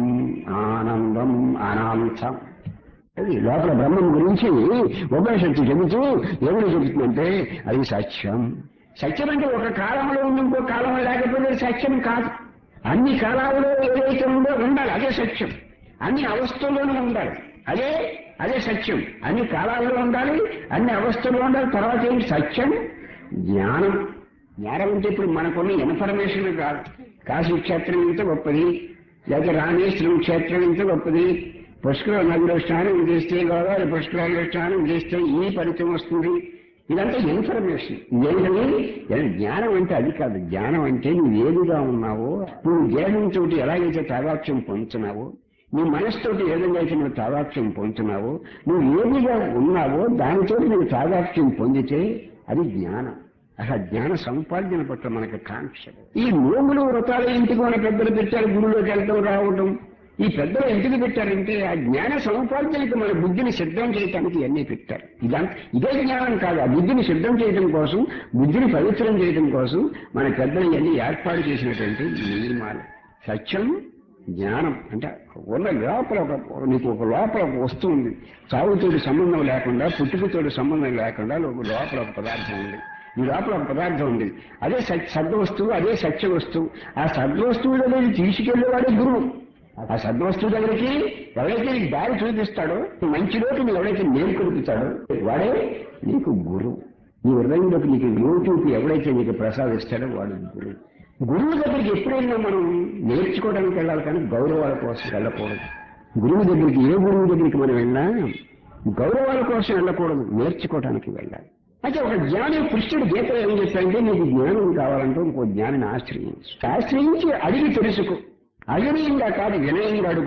ఆనందం, అనాంతం. అది లోపల బ్రహ్మం గురించి ఉపనిషత్తు చెబుతూ ఏమని చెబుతుందంటే, అది సత్యం. సత్యం అంటే ఒక కాలంలో ఉంది, ఇంకో కాలంలో లేకపోతే సత్యం కాదు. అన్ని కాలాల్లో ఏదైతే ఉందో ఉండాలి, అదే సత్యం. అన్ని అవస్థల్లోనూ ఉండాలి, అదే సత్యం. అన్ని కాలాల్లో ఉండాలి, అన్ని అవస్థల్లో ఉండాలి. తర్వాత ఏంటి? సత్యం, జ్ఞానం. జ్ఞానం అంటే ఇప్పుడు మనకున్న ఇన్ఫర్మేషన్ కాదు. కాశీ క్షేత్రం ఇంత గొప్పది, లేకపోతే రామేశ్వరం క్షేత్రం ఇంత గొప్పది, పుష్కర నదిలో స్నానం చేస్తే, గోదావరి పుష్కరాల్లో స్నానం చేస్తే ఈ ఫలితం వస్తుంది. ఇదంతా ఇన్ఫర్మేషన్. ఏంటంటే జ్ఞానం అంటే అది కాదు. జ్ఞానం అంటే నువ్వు ఏదిగా ఉన్నావో, నువ్వు దేహంతో ఎలాగైతే తాదాత్యం పొందుతున్నావో, నీ మనసుతోటి ఏ విధంగా అయితే నువ్వు తాదాత్యం పొందుతున్నావో, నువ్వు ఏదిగా ఉన్నావో దానితో నువ్వు తాదాత్యం పొందితే అది జ్ఞానం. అసలు జ్ఞాన సముపార్జన పట్ల మనకు కాంక్ష. ఈ నోములు వ్రతాలు ఇంటికి మన పెద్దలు పెట్టారు, గుడిలోకి వెళ్తాం రావడం. ఈ పెద్దలు ఎందుకు పెట్టారంటే ఆ జ్ఞాన సముపార్జనకి మన బుద్ధిని సిద్ధం చేయడానికి ఇవన్నీ పెట్టారు. ఇదే జ్ఞానం కాదు, ఆ బుద్ధిని సిద్ధం చేయడం కోసం, బుద్ధిని పవిత్రం చేయడం కోసం మన పెద్దలు ఇవన్నీ ఏర్పాటు చేసినటువంటి నియమాలు. సత్యం, జ్ఞానం అంటే ఉన్న లోపల నీకు ఒక లోపల ఒక వస్తువు ఉంది. చావుతోటి సంబంధం లేకుండా, పుట్టుకతోటి సంబంధం లేకుండా లోపల ఒక పదార్థం ఉంది. ఈ లోపల ఒక పదార్థం ఉంది. అదే సద్వస్తువు, అదే సత్య వస్తువు. ఆ సద్వస్తువు దగ్గర తీసుకెళ్లేవాడే గురువు. ఆ సద్వస్తువు దగ్గరికి ఎవరైతే నీకు దారి చూపిస్తాడో, మంచిలోకి నువ్వు ఎవరైతే నేర్కొలుపుతాడో వాడే నీకు గురువు. నీ హృదయంలోకి నీకు యోచూపి ఎవరైతే నీకు ప్రసాదిస్తాడో వాడు గురువు. గురువు దగ్గరికి ఎప్పుడైనా మనం నేర్చుకోవడానికి వెళ్ళాలి, కానీ గౌరవాల కోసం వెళ్ళకూడదు. గురువు దగ్గరికి, ఏ గురువు దగ్గరికి మనం వెళ్ళినా గౌరవాల కోసం వెళ్ళకూడదు, నేర్చుకోవడానికి వెళ్ళాలి. అయితే ఒక జ్ఞాని, కృష్ణుడు గీతలో ఏం చెప్పాడంటే, నీకు జ్ఞానం కావాలంటే ఇంకో జ్ఞానిని ఆశ్రయించి అడిగి తెలుసుకో. అవినయంగా కాదు, వినయంగా అడుగు.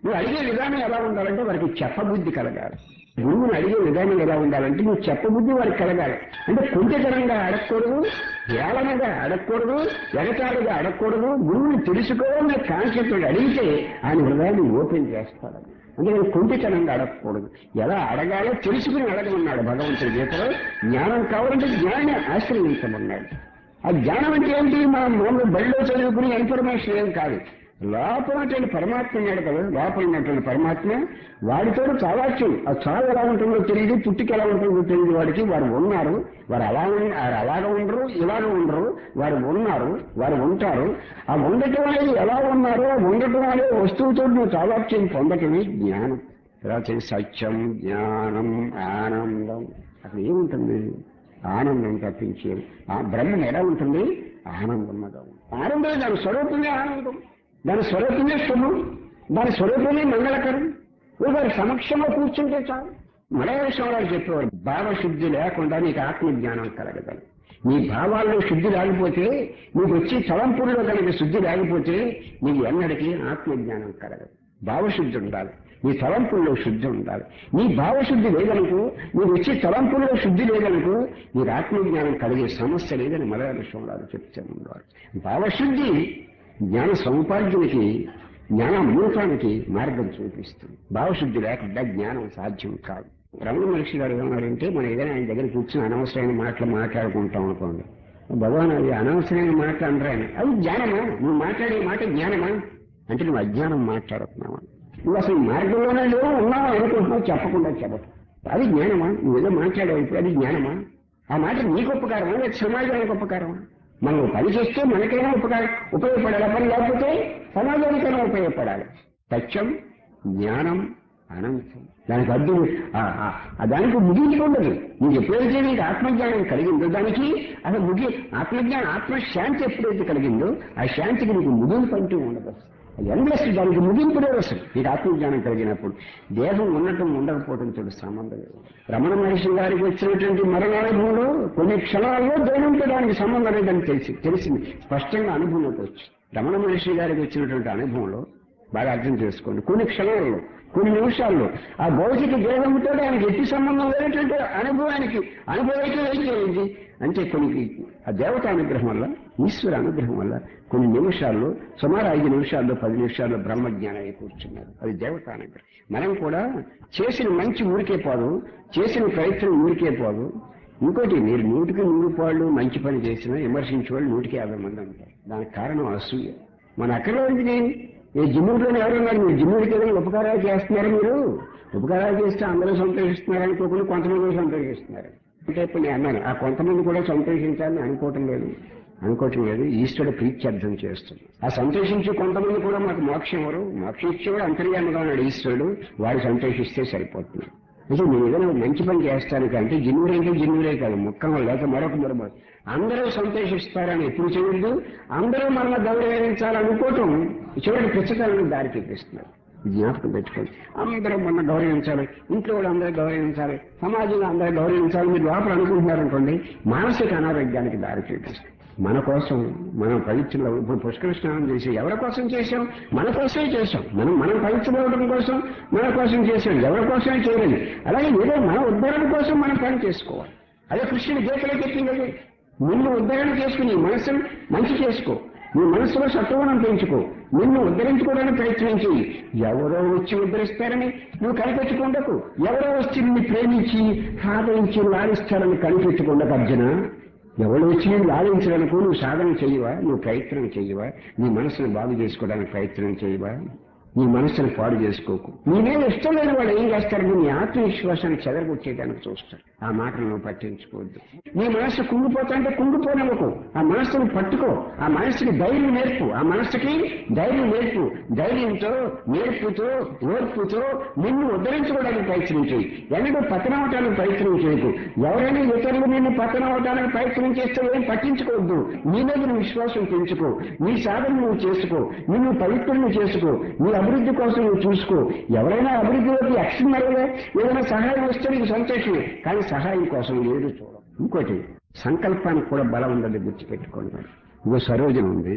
నువ్వు అడిగే విధానం ఎలా ఉండాలంటే వారికి చెప్పబుద్ధి కలగాలి. గురువుని అడిగే విధానం ఎలా ఉండాలంటే నువ్వు చెప్పబుద్ధి వారికి కలగాలి. అంటే కొంచెతనంగా అడగకూడదు, ఏళనగా అడగకూడదు, ఎగతాళిగా అడగకూడదు. గురువుని తెలుసుకోవాలనే కాన్సెప్ట్ అడిగితే ఆయన హృదయాన్ని ఓపెన్ చేస్తాడు. అందుకని కొంచెతనంగా అడగకూడదు, ఎలా అడగాలో తెలుసుకుని అడగమన్నాడు భగవంతుడి గీతలో. జ్ఞానం కావాలంటే జ్ఞానాన్ని ఆశ్రయించమన్నాడు. ఆ జ్ఞానం అంటే ఏంటి? మనం బడిలో చదువుకునే ఇన్ఫర్మేషన్ ఏం కాదు. లోపల ఉన్నటువంటి పరమాత్మ ఉన్నాడు కదా, లోపల ఉన్నటువంటి పరమాత్మ వాడితో చావచ్చు. ఆ చావు ఎలా ఉంటుందో తెలియదు, పుట్టికి ఎలా ఉంటుందో తెలియదు వాడికి. వారు ఉన్నారు, వారు అలాగ ఉండరు, ఇలాగ ఉండరు. వారు ఉన్నారు, వారు ఉంటారు. ఆ ఉండటం అనేది ఎలా ఉన్నారో ఉండటం అనే వస్తువుతో నువ్వు చావాక్యం పొందటమే జ్ఞానం. తర్వాత సత్యం, జ్ఞానం, ఆనందం. అక్కడ ఏముంటుంది? ఆనందం తప్పించేది. ఆ బ్రహ్మం ఎలా ఉంటుంది? ఆనందంగా ఉంటుంది. ఆనందం దాని స్వరూపమే ఆనందం, దాని స్వరూపమే శుభం, దాని స్వరూపమే మంగళకరం. వారి సమక్షంలో కూర్చుంటే చాలు. మలయాళ చెప్పేవారు, భావశుద్ధి లేకుండా నీకు ఆత్మజ్ఞానం కలగదు. నీ భావాల్లో శుద్ధి లేకపోతే, నీకు వచ్చి తలంపుల్లో కనుక శుద్ధి లేకపోతే నీకు ఎన్నటికీ ఆత్మజ్ఞానం కలగదు. భావశుద్ధి ఉండాలి, నీ తలంపుల్లో శుద్ధి ఉండాలి. నీ భావశుద్ధి లేదనుకో, నీకు వచ్చి తలంపుల్లో శుద్ధి లేదనుకో, నీకు ఆత్మజ్ఞానం కలిగే సమస్య లేదని మలయాళ చెప్తున్నారు. భావశుద్ధి జ్ఞాన సముపార్జనకి, జ్ఞాన అమృతానికి మార్గం చూపిస్తుంది. భావశుద్ధి లేకుండా జ్ఞానం సాధ్యం కాదు. రమణ మహర్షి గారు ఏమన్నారంటే, మనం ఏదైనా ఆయన దగ్గర కూర్చొని అనవసరమైన మాటలు మాట్లాడుకుంటాం అనుకోండి. భగవాన్ అది అనవసరమైన మాటలు అనరా? అది జ్ఞానమా? నువ్వు మాట్లాడే మాట జ్ఞానమా అంటే నువ్వు అజ్ఞానం మాట్లాడుతున్నావా? నువ్వు అసలు మార్గంలోనే లేవు, ఉన్నావు అనుకుంటున్నావు, చెప్పకుండా చెప్పదు. అది జ్ఞానమా? నువ్వేదో మాట్లాడావు ఇప్పుడు, అది జ్ఞానమా? ఆ మాట నీకు ఉపకారమా లేదా సమాజానికి ఉపకారమా? మనం పని చేస్తే మనకైనా ఉపయోగపడాలి, పని లేకపోతే సమాజానికైనా ఉపయోగపడాలి. సత్యం, జ్ఞానం, అనంతం. దానికి అర్థం దానికి ముగింపు ఉండదు. నీకు ఎప్పుడైతే నీకు ఆత్మజ్ఞానం కలిగిందో దానికి అసలు ఆత్మజ్ఞానం, ఆత్మశాంతి ఎప్పుడైతే కలిగిందో ఆ శాంతికి నీకు ముగింపు అంటూ ఉండదు. ఎండ్లెస్, దానికి ముగింపు లేదు అసలు. నీకు ఆత్మజ్ఞానం కలిగినప్పుడు దేహం ఉండటం ఉండకపోవడం తోటి సంబంధం లేదు. రమణ మహర్షి గారికి వచ్చినటువంటి మరణానుభవంలో కొన్ని క్షణాల్లో దేహంతో దానికి సంబంధం లేదని తెలిసింది, స్పష్టంగా అనుభవంలోకి వచ్చి. రమణ మహర్షి గారికి వచ్చినటువంటి అనుభవంలో బాగా అర్థం చేసుకోండి, కొన్ని క్షణాల్లో, కొన్ని నిమిషాల్లో ఆ భౌతిక దేహంతో ఆయనకి ఎట్టి సంబంధం లేనటువంటి అనుభవానికి అనుభవానికి ఏంటి అంటే కొన్ని ఆ దేవత అనుగ్రహం వల్ల, ఈశ్వర అనుగ్రహం వల్ల కొన్ని నిమిషాల్లో, సుమారు 5 నిమిషాల్లో 10 నిమిషాల్లో బ్రహ్మజ్ఞానం అయి కూర్చున్నారు. అది దేవత అనుగ్రహం. మనం కూడా చేసిన మంచి ఊరికే పోదు, చేసిన ప్రయత్నం ఊరికే పోదు. ఇంకోటి, మీరు 100కి 100 పాళ్ళు మంచి పని చేసినా విమర్శించే వాళ్ళు 100కి 50 మంది ఉంటారు. దానికి కారణం అసూయ. మన అక్కడ ఈ జిమ్ముడిలోనే ఎవరున్నారు? మీరు జిమ్ముడికి ఏదైనా ఉపకారాలు చేస్తున్నారు, మీరు ఉపకారాలు చేస్తే అందరూ సంతోషిస్తున్నారు అనుకోకుండా కొంతమంది సంతోషిస్తున్నారు. అంటే ఇప్పుడు నేను అన్నాను, ఆ కొంతమంది కూడా సంతోషించాలని అనుకోవటం లేదు. ఈశ్వరుడు ప్రీత్యర్థం చేస్తుంది. ఆ సంతోషించి కొంతమంది కూడా మాకు మోక్షం ఎవరు? మోక్షం ఇచ్చేవాడు అంతర్యామగా ఉన్నాడు ఈశ్వరుడు, వాడు సంతోషిస్తే సరిపోతుంది. అంటే నేను ఏదైనా మంచి పని చేస్తాను అంటే జిన్నుడే కాదు, ముఖం లేక మరొక అందరూ సంతోషిస్తారని ఎప్పుడు చేయదు. అందరూ మనల్ని గౌరవించాలనుకోవటం చివరికి పుస్తకాలను దారి చూపిస్తున్నారు. జ్ఞాపకం పెట్టుకోండి. అందరూ మన గౌరవించాలి, ఇంట్లో కూడా అందరూ గౌరవించాలి, సమాజంలో అందరూ గౌరవించాలి మీరు లోపల అనుకుంటున్నారనుకోండి, మానసిక అనారోగ్యానికి దారి చూపిస్తుంది. మన కోసం మనం పవిత్రంలో ఇప్పుడు పుష్కర స్నానం చేసి ఎవరి కోసం చేశాం? మన కోసమే చేశాం. మనం పవిత్రం అవడం కోసం మన కోసం చేశాం, ఎవరి కోసమే చేయలేదు. అలాగే ఏదో మన ఉద్ధరణ కోసం మనం పని చేసుకోవాలి. అదే కృష్ణుడు గీతలో చెప్పింది. నిన్ను ఉద్ధరణ చేసుకుని మనసును మంచి చేసుకో, నీ మనసులో సత్వగుణం పెంచుకో, నిన్ను ఉద్ధరించుకోవడానికి ప్రయత్నించి ఎవరో వచ్చి ఉద్ధరిస్తారని నువ్వు కనిపెట్టుకుండకు, ఎవరో వచ్చి నిన్ను ప్రేమించి ఆదరించి లాలిస్తారని కనిపెట్టుకుండకు అర్జున. ఎవరు వచ్చి నేను లాలించడానికి నువ్వు సాధన చేయవా? నువ్వు ప్రయత్నం చేయవా? నీ మనసును బాగు చేసుకోవడానికి ప్రయత్నం చేయవా? నీ మనసును పాడు చేసుకోకు. నీ మీద ఇష్టం లేని వాళ్ళు ఏం చేస్తారు? నీ ఆత్మవిశ్వాసాన్ని చెదరగొట్టేయడానికి చూస్తారు. ఆ మాటను నువ్వు పట్టించుకోవద్దు. నీ మనసు కుంగిపోతాంటే కుంగిపోనివ్వకు, ఆ మనస్సును పట్టుకో, ఆ మనస్సుకి ధైర్యం నేర్పు, ఆ మనస్సుకి ధైర్యం నేర్పు. ధైర్యంతో, నేర్పుతో, ఓర్పుతో నిన్ను ఉద్ధరించుకోవడానికి ప్రయత్నం చేయి. ఎన్నడూ పతనం అవటానికి ప్రయత్నం చేయకు. ఎవరైనా ఇతరులు నిన్ను పతనం అవటానికి ప్రయత్నం చేస్తే ఏం పట్టించుకోవద్దు. నీ మీద నువ్వు విశ్వాసం పెంచుకో, నీ సాధన నువ్వు చేసుకో, నిన్ను పవిత్రులను చేసుకో, నీ అభివృద్ధి కోసం నువ్వు చూసుకో. ఎవరైనా అభివృద్ధిలోకి ఎక్స్టర్నల్గా ఏదైనా సహాయం వస్తే నీకు సంతోషమే, కానీ సహాయం కోసం లేదు చూడం. ఇంకోటి, సంకల్పానికి కూడా బలం ఉండదు, గుర్తుపెట్టుకోండి. ఇంకో సరోజన ఉంది,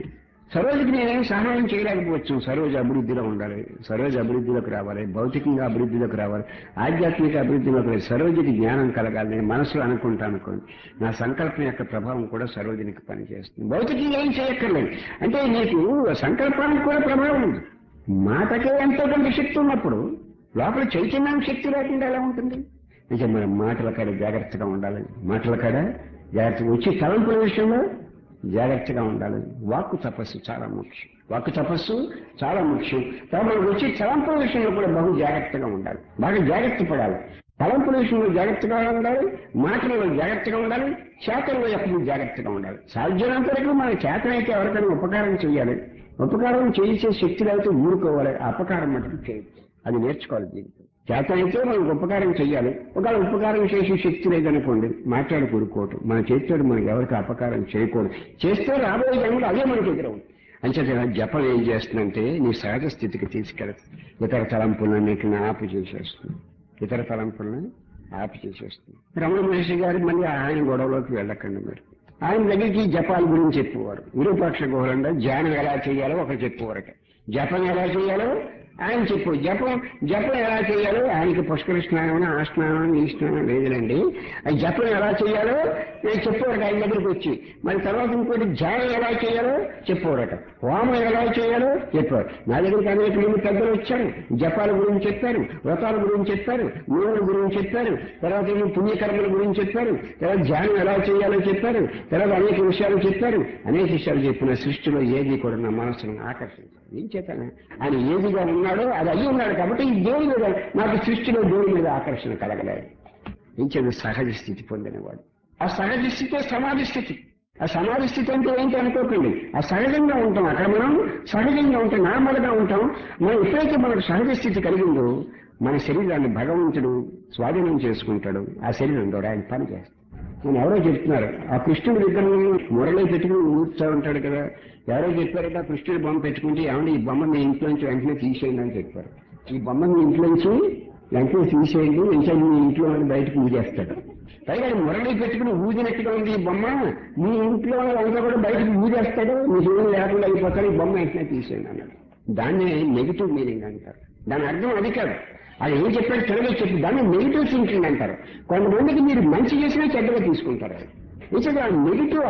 సరోజకి నేనేం సహాయం చేయలేకపోవచ్చు. సరోజ అభివృద్ధిలో ఉండాలి, సరోజ అభివృద్ధిలోకి రావాలి, భౌతికంగా అభివృద్ధిలోకి రావాలి, ఆధ్యాత్మిక అభివృద్ధిలోకి రావాలి. సరోజకి జ్ఞానం కలగాలి. నేను మనసులో అనుకుంటాను అనుకోండి, నా సంకల్పం యొక్క ప్రభావం కూడా సరోజనికి పనిచేస్తుంది. భౌతికంగా ఏం చేయక్కర్లేదు. అంటే నీకు సంకల్పానికి కూడా ప్రభావం ఉంది. మాటకే ఎంతో కొంత శక్తి ఉన్నప్పుడు లోపల చైతన్యానికి శక్తి లేకుండా ఎలా ఉంటుంది? నిజం. మనం మాటల కాడ జాగ్రత్తగా ఉండాలి. మాటల కాడ జాగ్రత్తగా వచ్చి తలంపుల విషయంలో జాగ్రత్తగా ఉండాలి. వాక్కు తపస్సు చాలా ముఖ్యం. వాక్కు తపస్సు చాలా ముఖ్యం. కాబట్టి వచ్చి తలంపుల విషయంలో కూడా బహు జాగ్రత్తగా ఉండాలి. బాగా జాగ్రత్త పడాలి. తలంపుల విషయంలో జాగ్రత్తగా ఉండాలి, మాటలలో జాగ్రత్తగా ఉండాలి, చేతల్లో ఎప్పుడు జాగ్రత్తగా ఉండాలి. సాధ్యమైనంత వరకు మన చేతనైతే ఎవరికైనా ఉపకారం చేయాలి. ఉపకారం చేసే శక్తి లేకపోతే ఊరుకోవాలి. అపకారం మటుకు చేయొచ్చు. అది నేర్చుకోవాలి జీవితం. చేతనైతే మనం ఉపకారం చేయాలి. ఒకవేళ ఉపకారం చేసే శక్తి లేదనుకోండి, మాట్లాడి కూడుకోవటం. మన చేతితో మనకి ఎవరికి అపకారం చేయకూడదు. చేస్తే రాబోయే జన్మలో అదే మనకి ఎదురవుతుంది. అంచేత జపం ఏం చేస్తుందంటే నీ సహజ స్థితికి తీసుకెళ్తుంది. ఇతర తలంపులన్నింటిని ఆపు చేసేస్తుంది. ఇతర తలంపులను ఆపు చేసేస్తుంది. రమణ మహర్షి గారు మళ్ళీ ఆయన గొడవలోకి వెళ్ళకండి. మీరు ఆయన దగ్గరికి జపాల గురించి చెప్పేవారు. విరూపాక్ష గుహలంలో ధ్యానం ఎలా చేయాలో ఒకరు చెప్పేవారట. జపం ఎలా చేయాలో ఆయన చెప్పు. జపం ఎలా చేయాలో ఆయనకి పుష్కర స్నానం, ఆ స్నానం, ఈ స్నానం లేదులండి. అది జపం ఎలా చేయాలో నేను చెప్పేవారట ఆయన దగ్గరికి వచ్చి. మరి తర్వాత ఇంకోటి ధ్యానం ఎలా చేయాలో చెప్పేవారట. హోమం ఎలా చేయాలో చెప్పారు. నా దగ్గరికి అనేక మంది పెద్దలు వచ్చారు. జపాల గురించి చెప్పారు, వ్రతాల గురించి చెప్పారు, నూనెల గురించి చెప్పారు, తర్వాత పుణ్యకర్మల గురించి చెప్పారు, తర్వాత ధ్యానం ఎలా చేయాలో చెప్పారు, తర్వాత అనేక విషయాలు చెప్పారు. అనేక విషయాలు చెప్పిన సృష్టిలో ఏది కూడా నా మనసును ఆకర్షించారు. ఏం చేతాను ఆయన ఏదిగా ఉన్నాడో అది అయ్యి ఉన్నాడు. కాబట్టి ఈ దేవుడి మీద నాకు సృష్టిలో దేవుడి మీద ఆకర్షణ కలగలేదు. ఏం చేత సహజ స్థితి పొందినవాడు. ఆ సహజ స్థితే సమాధి స్థితి. ఆ సమాధి స్థితి అంటే ఏంటి అనుకోకండి, ఆ సహజంగా ఉంటాం. అక్కడ మనం సహజంగా ఉంటాం, నార్మల్గా ఉంటాం. మనం ఎప్పుడైతే మనకు సహజ స్థితి కలిగిందో మన శరీరాన్ని భగవంతుడు స్వాధీనం చేసుకుంటాడు. ఆ శరీరం ద్వారా ఆయన పని చేస్తాడు. నేను ఎవరో చెప్తున్నారు, ఆ కృష్ణుడి దగ్గర మురళి పెట్టుకుని ఊరుస్తూ ఉంటాడు కదా. ఎవరో చెప్పారట, కృష్ణుడి బొమ్మ పెట్టుకుంటే ఏమంటే ఈ బొమ్మ మీ ఇంట్లోంచి వెంటనే తీసేయండి అని చెప్పారు. ఈ బొమ్మ మీ ఇంట్లోంచి వెంటనే తీసేయండి, ఇంకా మీ ఇంట్లో బయటకు ఊదేస్తాడు. పైగా మురళి పెట్టుకుని ఊదినట్టుగా ఉంది ఈ బొమ్మ, మీ ఇంట్లో అంతా కూడా బయటకు ఊదేస్తాడు, మీకు ఏం లేకుండా అయిపోతాడు, ఈ బొమ్మ వెంటనే తీసేయండి అన్నాడు. దాన్ని నెగిటివ్ మీనింగ్ అంటారు. దాని అర్థం అది కాదు. అది ఏం చెప్పాడు తెలుగులో చెప్పి దాన్ని నెగిటివ్ థింకింగ్ అంటారు. కొంతమందికి మీరు మంచి చేసినా చెడ్డగా తీసుకుంటారు. నిజంగా ఆ నెగిటివ్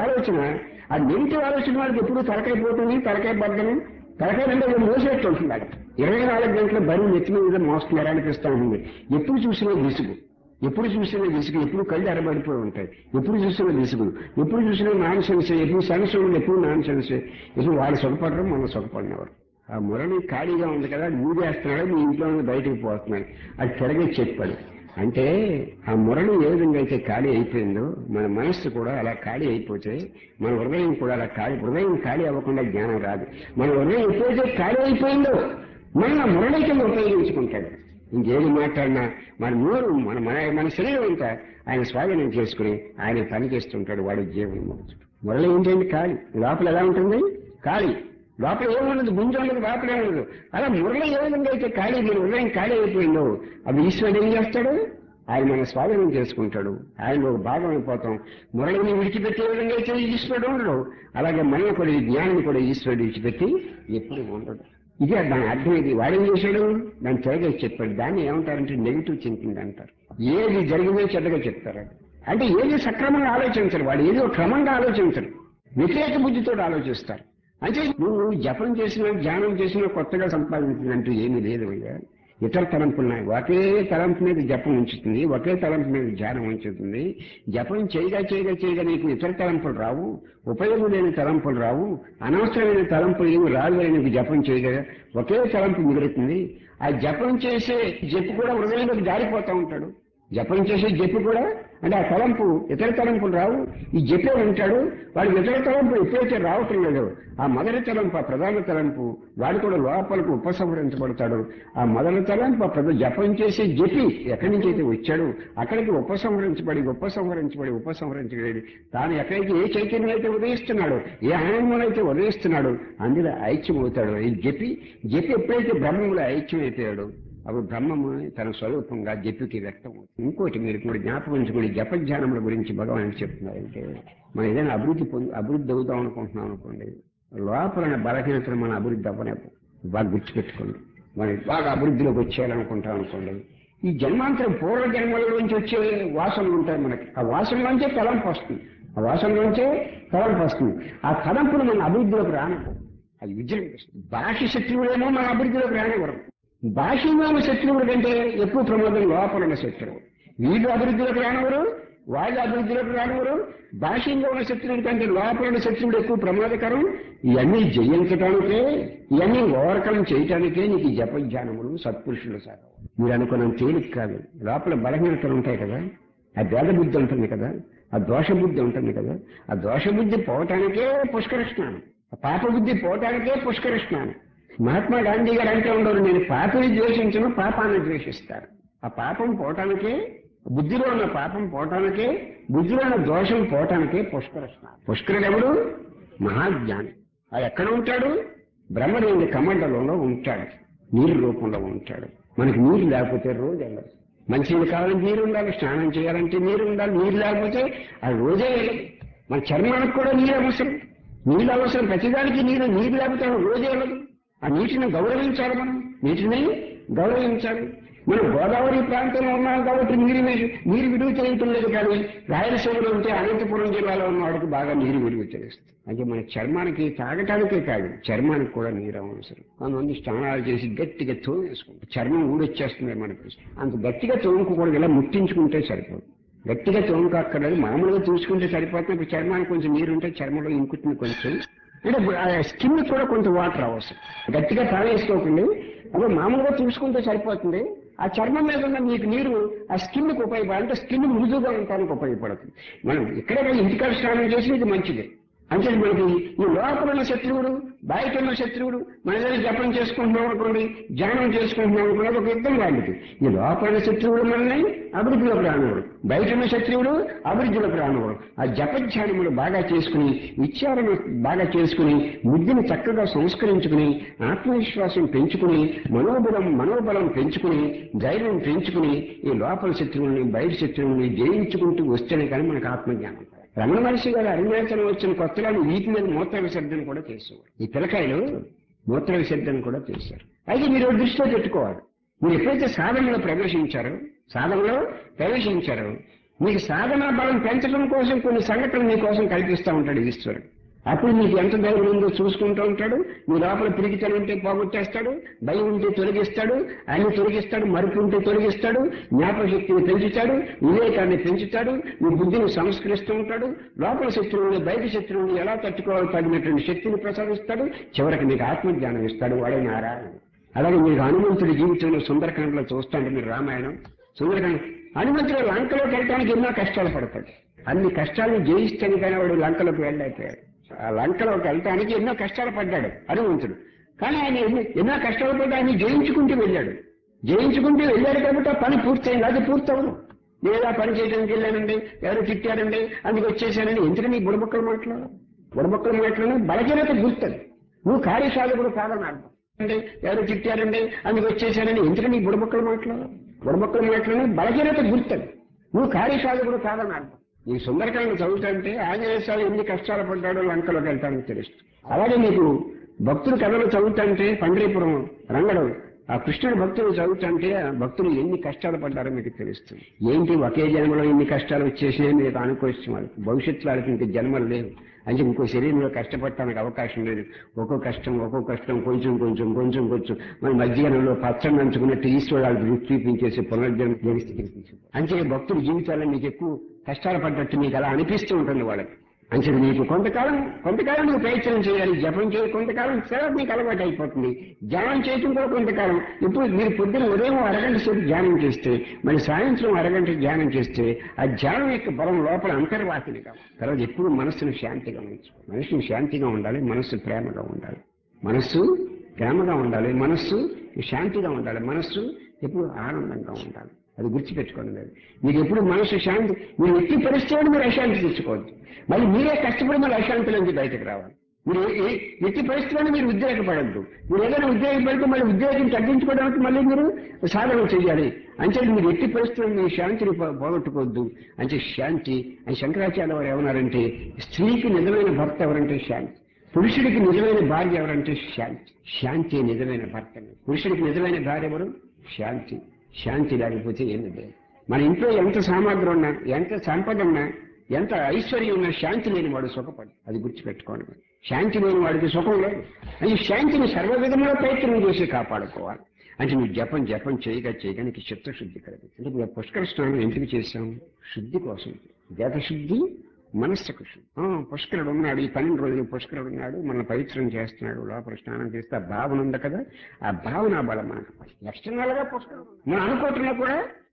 ఆలోచన వాళ్ళకి ఎప్పుడు తలకైపోతుంది, తలకాయ బద్దలు, తలకాయ అంటే మోసేట్టు ఉంటుంది. అది 24 గంటల బరువు నెత్తిన మీద మోస్తున్నారు అనిపిస్తూ ఉంటుంది. ఎప్పుడు చూసినా విసుగు, ఎప్పుడు కళ్ళు ఎరబడిపోయి ఉంటాయి, ఎప్పుడు చూసినా విసుగు, ఎప్పుడు చూసినా నాన్ సెన్స్, ఎప్పుడు సెన్స్ ఉండదు, ఎప్పుడు నాన్ సెన్స్. ఎప్పుడు వాళ్ళు సుఖపడరు, మనం సుఖపడినవారు. ఆ మురళి ఖాళీగా ఉంది కదా, అది ఊదేస్తున్నాడు, మీ ఇంట్లో బయటకు పోతున్నాడు. అది తిరగే చెప్పాడు. అంటే ఆ మురళి ఏ విధంగా అయితే ఖాళీ అయిపోయిందో మన మనస్సు కూడా అలా ఖాళీ అయిపోతే మన హృదయం కూడా అలా హృదయం ఖాళీ అవ్వకుండా జ్ఞానం రాదు. మన హృదయం ఎప్పుడైతే ఖాళీ అయిపోయిందో మన మురళి కింద ఉపయోగించుకుంటాడు. ఇంకేది మాట్లాడినా మన నోరు మన శరీరం అంతా ఆయన స్వాధీనం చేసుకుని ఆయన పని చేస్తుంటాడు. వాడు జీవనం మురళి ఏంటంటే ఖాళీ. లోపల ఎలా ఉంటుంది? ఖాళీ. లోపల ఏముండదు, గుంజ ఉండదు, లోపల ఏముండదు. అలా మురళి ఏ విధంగా అయితే ఖాళీ, మన హృదయం ఖాళీ అయిపోయిందో అది ఈశ్వరుడు ఏం చేస్తాడు? ఆయన మన స్వాధీనం చేసుకుంటాడు. ఆయన ఒక భాగం అయిపోతాం. మురళిని విడిచిపెట్టే విధంగా అయితే ఈశ్వరుడు ఉండడు. అలాగే మనల్ని కూడా ఈ జ్ఞానాన్ని కూడా ఈశ్వరుడు విడిచిపెట్టి ఎప్పుడు ఉండడు. ఇదే దాని అర్థం. ఇది వాడేం చేశాడు? దాన్ని చెడగా చెప్పాడు. దాన్ని ఏమంటారంటే నెగిటివ్ థింకింగ్ అంటారు. ఏది జరిగిందో చెడ్డగా చెప్తారు. అంటే ఏది సక్రమంగా ఆలోచించరు, వాడు ఏదో క్రమంగా ఆలోచించరు, వ్యతిరేక బుద్ధితో ఆలోచిస్తారు. అంటే నువ్వు జపం చేసినా ధ్యానం చేసినా కొత్తగా సంపాదించినట్టు ఏమీ లేదు అయ్యా. ఇతర తలంపులున్నాయి. ఒకే తలంపు మీద జపం ఉంచుతుంది, ఒకే తలంపు మీద ధ్యానం ఉంచుతుంది. జపం చేయగా నీకు ఇతర తలంపులు రావు, ఉపయోగం లేని తలంపులు రావు, అనవసరమైన తలంపులు ఏమి రావు. నీకు జపం చేయగా ఒకే తలంపు మిగులుతుంది. ఆ జపం చేసే జప్పు కూడా హృదయంలోకి జారిపోతూ ఉంటాడు. జపం చేసే జప్పు కూడా అంటే ఆ తలంపు ఇతర తలంపులు రావు. ఈ జపే ఉంటాడు. వాడికి ఇతర తలంపు ఎప్పుడైతే రావటం లేదో ఆ మొదటి తలంపు, ఆ ప్రధాన తలంపు వాడు కూడా లోపలకు ఉపసంహరించబడతాడు. ఆ మొదటి తలంపు ఆ జపం చేసే జపి ఎక్కడి నుంచి అయితే వచ్చాడు అక్కడికి ఉపసంహరించబడి తాను ఎక్కడికి ఏ చైతన్యం అయితే ఉదయిస్తున్నాడో, ఏ ఆనందం అయితే ఉదయిస్తున్నాడో అందులో ఐక్యమవుతాడు. ఈ జపి ఎప్పుడైతే బ్రహ్మంలో ఐక్యం అయిపోయాడో అప్పుడు బ్రహ్మము తన స్వరూపంగా జపికి వ్యక్తం అవుతుంది. ఇంకోటి మీరు కూడా జ్ఞాపకం ఉంచుకోండి, జపజ్ఞానముల గురించి భగవాన్ చెప్తున్నారంటే మనం ఏదైనా అభివృద్ధి అవుతాం అనుకుంటున్నాం అనుకోండి, లోపల బలహీనతను మన అభివృద్ధి అవ్వలేము. బాగా గుర్తుపెట్టుకోండి. మనం బాగా అభివృద్ధిలోకి వచ్చేయాలనుకుంటాం అనుకోండి, ఈ జన్మాంతరం పూర్వ జన్మలలోంచి వచ్చే వాసనలు ఉంటాయి మనకి. ఆ వాసనలోంచే తలంపు వస్తుంది. ఆ వాసనలోంచే తలంపు వస్తుంది. ఆ తలంపులు మన అభివృద్ధిలోకి రానివ్వరు. అది విజృంభిస్తుంది. బాహ్య శత్రువులేమో మన అభివృద్ధిలోకి రానివ్వరు. బాహ్యంగా ఉన్న శత్రువుల కంటే ఎక్కువ ప్రమాదం లోపల ఉన్న శత్రువు. వీళ్ళు అభివృద్ధిలోకి రానివ్వరు, వాళ్ళ అభివృద్ధిలోకి రానివ్వరు. బాహ్యంగా ఉన్న శత్రువుల కంటే లోపల ఉన్న శత్రువుడు ఎక్కువ ప్రమాదకరం. ఇవన్నీ జయించడానికే, ఇవన్నీ ఓవర్కమ్ చేయటానికే నీకు ఈ జపజ్ఞానములు సత్పురుషులు సార్. మీరు అనుకున్నంత తేలిక కాదు. లోపల బలహీనతలు ఉంటాయి కదా, ఆ భేద బుద్ధి ఉంటుంది కదా, ఆ దోష బుద్ధి ఉంటుంది కదా, ఆ దోష బుద్ధి పోవటానికే పుష్కర స్నానం, ఆ పాప బుద్ధి పోవటానికే పుష్కర స్నానం. మహాత్మా గాంధీ గారు అంటే ఉండరు, నేను పాపిని ద్వేషించను, పాపాన్ని ద్వేషిస్తాను. ఆ పాపం పోవటానికే, బుద్ధిలో ఉన్న పాపం పోవటానికే, బుద్ధిలో ఉన్న దోషం పోవటానికే పుష్కర స్నానం. పుష్కరుడు ఎవడు? మహాజ్ఞాని. అది ఎక్కడ ఉంటాడు? బ్రహ్మదేవుడి కమండలంలో ఉంటాడు, నీరు రూపంలో ఉంటాడు. మనకి నీరు లేకపోతే రోజు వెళ్ళదు. మంచినీళ్ళు కావాలంటే నీరు ఉండాలి, స్నానం చేయాలంటే నీరు ఉండాలి. నీరు లేకపోతే అది రోజే వెళ్ళదు. మన చర్మానికి కూడా నీరు అవసరం, నీళ్ళు అవసరం, ప్రతిదానికి నీరు. నీరు లేకపోతే రోజే వెళ్ళదు. ఆ నీటిని గౌరవించాలి, మనం నీటిని గౌరవించాలి. మనం గోదావరి ప్రాంతంలో ఉన్నాం కాబట్టి నీరు విలువ తెలియటం లేదు. కానీ రాయలసీమలో ఉంటే అనంతపురం జిల్లాలో ఉన్న వాడికి బాగా నీరు విలువ తెలుస్తుంది. అంటే మన చర్మానికి తాగటానికే కాదు, చర్మానికి కూడా నీరు అవసరం. కొంతమంది స్నానాలు చేసి గట్టిగా తోమేసుకుంటారు, చర్మం ఊడొచ్చేస్తుంది మనకి. అంత గట్టిగా తోముకోకూడదు, ఇలా ముట్టించుకుంటే సరిపోదు. గట్టిగా తోముకోక్కర్లేదు, మామూలుగా చూసుకుంటే సరిపోతుంది. ఇప్పుడు చర్మానికి కొంచెం నీరు ఉంటే చర్మంలో ఇంకుతుంది కొంచెం, అంటే స్కిన్ కూడా కొంచెం వాటర్ అవసరం. గట్టిగా తాగేసుకోకండి, అప్పుడు మామూలుగా చూసుకుంటే సరిపోతుంది. ఆ చర్మం మీద ఉన్న మీకు నీరు ఆ స్కిన్కి ఉపయోగపడాలి, అంటే స్కిన్ మృదువుగా ఉండటానికి ఉపయోగపడుతుంది. మనం ఇక్కడే ఇంటికాడ స్నానం చేసి ఇది మంచిది. అంటే మనకి ఈ లోపల ఉన్న శత్రువుడు, బయట ఉన్న శత్రువుడు, మన దగ్గర జపం చేసుకుంటున్నాం అనుకోండి, ధ్యానం చేసుకుంటున్నాం అనుకోండి, ఒక యుద్ధం వాళ్ళకి. ఈ లోపల ఉన్న శత్రువుడు మనల్ని అభివృద్ధిలోకి రానివాడు, బయట ఉన్న శత్రువుడు అభివృద్ధిలోకి రానివాడు. ఆ జపధ్యానములు బాగా చేసుకుని, విచారణ బాగా చేసుకుని, బుద్ధిని చక్కగా సంస్కరించుకుని, ఆత్మవిశ్వాసం పెంచుకుని, మనోబలం పెంచుకుని, ధైర్యం పెంచుకుని, ఈ లోపల శత్రువుల్ని బయట శత్రువుల్ని జయించుకుంటూ వస్తేనే కానీ మనకు ఆత్మజ్ఞానం. రమణ మహర్షి గారు అరుణాచలం వచ్చిన కొత్తగా వీటి మీద మూత్ర విసర్జన కూడా చేసేవారు. ఈ పిల్లకాయలు మూత్ర విసర్జన కూడా చేశారు. అయితే మీరు దృష్టిలో పెట్టుకోవాలి, మీరు ఎప్పుడైతే సాధనలో ప్రవేశించారో మీకు సాధనా బలం పెంచడం కోసం కొన్ని సంఘటనలు మీకోసం కల్పిస్తూ ఉంటాడు ఈశ్వరుడు. అప్పుడు మీకు ఎంత ధైర్యం ఉందో చూసుకుంటూ ఉంటాడు. మీ లోపల పిరికితనం ఉంటే పోగొట్టేస్తాడు, భయం ఉంటే తొలగిస్తాడు, అన్ని తొలగిస్తాడు, మరుపు ఉంటే తొలగిస్తాడు, జ్ఞాపకశక్తిని పెంచుతాడు, వివేకాన్ని పెంచుతాడు, మీ బుద్ధిని సంస్కరిస్తూ ఉంటాడు. లోపల శత్రువుని బయట శత్రువుని ఎలా తట్టుకోవాలో తగినటువంటి శక్తిని ప్రసాదిస్తాడు. చివరికి మీకు ఆత్మజ్ఞానం ఇస్తాడు, వాడే నారాయణ. అలాగే మీకు హనుమంతుడి జీవితంలో సుందరకాండలో చూస్తాంటే మీరు రామాయణం సుందరకాండ, హనుమంతుడు లంకలోకి వెళ్ళడానికి ఎన్నో కష్టాలు పడతాడు. అన్ని కష్టాలను జయిస్తేనే కానీ వాడు లంకలోకి వెళ్ళలేకపోయాడు. ఆ లంకలోకి వెళ్ళటానికి ఎన్నో కష్టాలు పడ్డాడు హనుమంతుడు. కానీ ఆయన ఎన్నో కష్టాలు పడ్డా ఆయన జయించుకుంటూ వెళ్ళాడు కాబట్టి ఆ పని పూర్తయింది. అది పూర్తవదు. నేను ఆ పని చేయడానికి వెళ్ళానండి, ఎవరు తిట్టారండి, అందుకు వచ్చేసానండి. ఎందుకని బుడబొక్కలు మాట్లాడు బలహీనత గుర్తుంది. నువ్వు కార్యసాధకుడు కాదని అర్థం. అంటే ఎవరు తిట్టారండి, అందుకు వచ్చేసానని ఎందుకని బుడబొక్కలు మాట్లాడు బలహీనత గుర్తుంది. నువ్వు కార్యసాధకుడు కాదని అర్థం. ఈ సుందరకాండ చదువుతుంటే ఆంజనేయ స్వామి ఎన్ని కష్టాలు పడ్డాడో లంకలోకి వెళ్తానికి తెలుస్తుంది. అలాగే మీకు భక్తులు కథలు చదువుతుంటే పండరీపురం రంగడు ఆ కృష్ణుడు భక్తులు చదువుతుంటే ఆ భక్తులు ఎన్ని కష్టాలు పడ్డారో మీకు తెలుస్తుంది. ఏంటి ఒకే జన్మలో ఎన్ని కష్టాలు వచ్చేసినాయి మీరు అనుకోవచ్చు. వాళ్ళకి భవిష్యత్తులో వాళ్ళకి ఇంక జన్మలు లేవు, అంటే ఇంకో శరీరంలో కష్టపడటానికి అవకాశం లేదు. ఒక్కో కష్టం కొంచెం మన మధ్యాహ్నంలో పచ్చని నంచుకున్నట్టు ఈశ్వరు వాళ్ళకి రుచి చూపించేసి పునర్జన్మ జనిస్థితి. అంటే భక్తుల జీవితాల్లో మీకు ఎక్కువ కష్టాలు పడ్డట్టు మీకు అలా అనిపిస్తూ ఉంటుంది వాళ్ళకి. అంటే మీకు కొంతకాలం మీకు ప్రయత్నం చేయాలి, జపం చేయాలి కొంతకాలం, తర్వాత మీకు అలవాటు అయిపోతుంది. ధ్యానం చేయటం కూడా కొంతకాలం. ఇప్పుడు మీరు పొద్దున ఉదయం అరగంట సేపు ధ్యానం చేస్తే, మరి సాయంత్రం అరగంట ధ్యానం చేస్తే ఆ ధ్యానం యొక్క బలం లోపల అంతర్వాసిని కావాలి. తర్వాత ఎప్పుడు మనస్సును శాంతిగా ఉంచుకోవాలి. మనిషిని శాంతిగా ఉండాలి, మనస్సు ప్రేమగా ఉండాలి, మనస్సు శాంతిగా ఉండాలి, మనస్సు ఎప్పుడు ఆనందంగా ఉండాలి. అది గుర్తుపెట్టుకోండి. మీరు ఎప్పుడు మనసు శాంతి, మీరు ఎట్టి పరిస్థితుల్లో మీరు అశాంతి తెచ్చుకోవద్దు. మళ్ళీ మీరే కష్టపడి మళ్ళీ అశాంతి నుంచి బయటకు రావాలి. మీరు ఎట్టి పరిస్థితుల్లో మీరు ఉద్రేకపడద్దు. మీరు ఏదైనా ఉద్రేకపడితే మళ్ళీ ఉద్రేకం తగ్గించుకోవడానికి మళ్ళీ మీరు సాధన చేయాలి. అంటే మీరు ఎట్టి పరిస్థితుల్లో మీ శాంతిని పోగొట్టుకోవద్దు. అంటే శాంతి అని శంకరాచార్య వారు ఏమన్నారంటే, స్త్రీకి నిజమైన భర్త ఎవరంటే శాంతి. పురుషుడికి నిజమైన భార్య ఎవరంటే శాంతి. శాంతి నిజమైన భర్త. పురుషుడికి నిజమైన భార్య ఎవరు? శాంతి. శాంతి లేకపోతే ఏమి లేదు. మన ఇంట్లో ఎంత సామాగ్రి ఉన్నా, ఎంత సంపద ఉన్నా, ఎంత ఐశ్వర్యం ఉన్నా శాంతి లేని వాడు సుఖపడు. అది గుర్తుపెట్టుకోండి. శాంతి లేని వాడికి సుఖం లేదు. అది శాంతిని సర్వ విధంగా ప్రయత్నం చేసి కాపాడుకోవాలి. అంటే నువ్వు జపం చేయగా నీకు చిత్తశుద్ధి కలుగుతుంది. ఇప్పుడు పుష్కర స్నానం ఎందుకు చేశాం? శుద్ధి కోసం. దేహశుద్ధి, మనస్సుకు శుద్ధి. పుష్కరుడు ఉన్నాడు, ఈ 12 రోజులు పుష్కరుడు ఉన్నాడు, మనల్ని పవిత్రం చేస్తున్నాడు. లోపల స్నానం చేస్తే ఆ భావన ఉంది కదా, ఆ భావన బలం మనకు ఎక్స్టర్నల్ గా పుష్కరుడు. మనం అనుకోవటంలో కూడా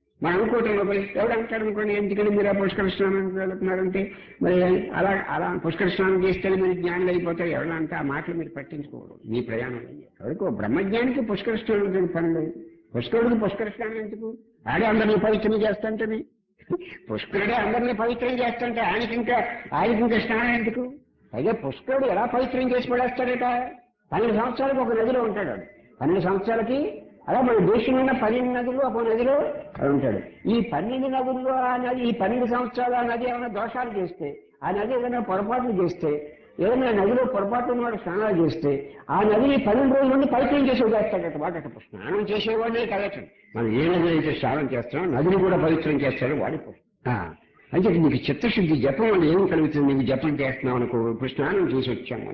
ఎవడు అంటాడు అనుకోండి, ఎందుకని మీరు ఆ పుష్కర స్నానం వెళ్తున్నారంటే, మరి అలా పుష్కర స్నానం చేస్తే మీరు జ్ఞానులు అయిపోతారు. ఎవరంటే ఆ మాటలు మీరు పట్టించుకోవడం. మీ ప్రయాణం ఎవరికో బ్రహ్మజ్ఞానికి పుష్కర స్నానం పని లేదు. పుష్కరుడికి పుష్కర స్నానం ఎందుకు? ఆడే అందరినీ పవిత్రం చేస్తుంటే, పుష్కరుడే అందరినీ పవిత్రం చేస్తుంటే ఆయనకి ఇంకా స్నానం ఎందుకు? అయితే పుష్కరుడు ఎలా పవిత్రం చేసి పడేస్తాడట? 12 సంవత్సరాలకు ఒక నదిలో ఉంటాడు. 12 సంవత్సరాలకి అలా మన దేశంలో ఉన్న 12 నదులు ఒక నదిలో ఉంటాడు. ఈ 12 నదుల్లో ఆ నది, ఈ 12 సంవత్సరాలు ఆ నది ఏమైనా దోషాలు చేస్తే, ఆ నది ఏదైనా పొరపాట్లు చేస్తే, ఏదైనా నదిలో పొరపాటు ఉన్నవాడు స్నానాలు చేస్తే, ఆ నదిని 12 రోజుల నుండి పవిత్రం చేసి వదిలేస్తాడట. వాడట స్నానం చేసేవాడే కదటండి. మనం ఏ నది అయితే స్నానం చేస్తున్నాం నదిని కూడా పవిత్రం చేస్తాడు వాడిపో. అంటే నీకు చిత్తశుద్ధి జపం వల్ల ఏమి కలుగుతుంది? నీకు జపం చేస్తున్నాం అనుకో, ఇప్పుడు స్నానం చేసి వచ్చాము.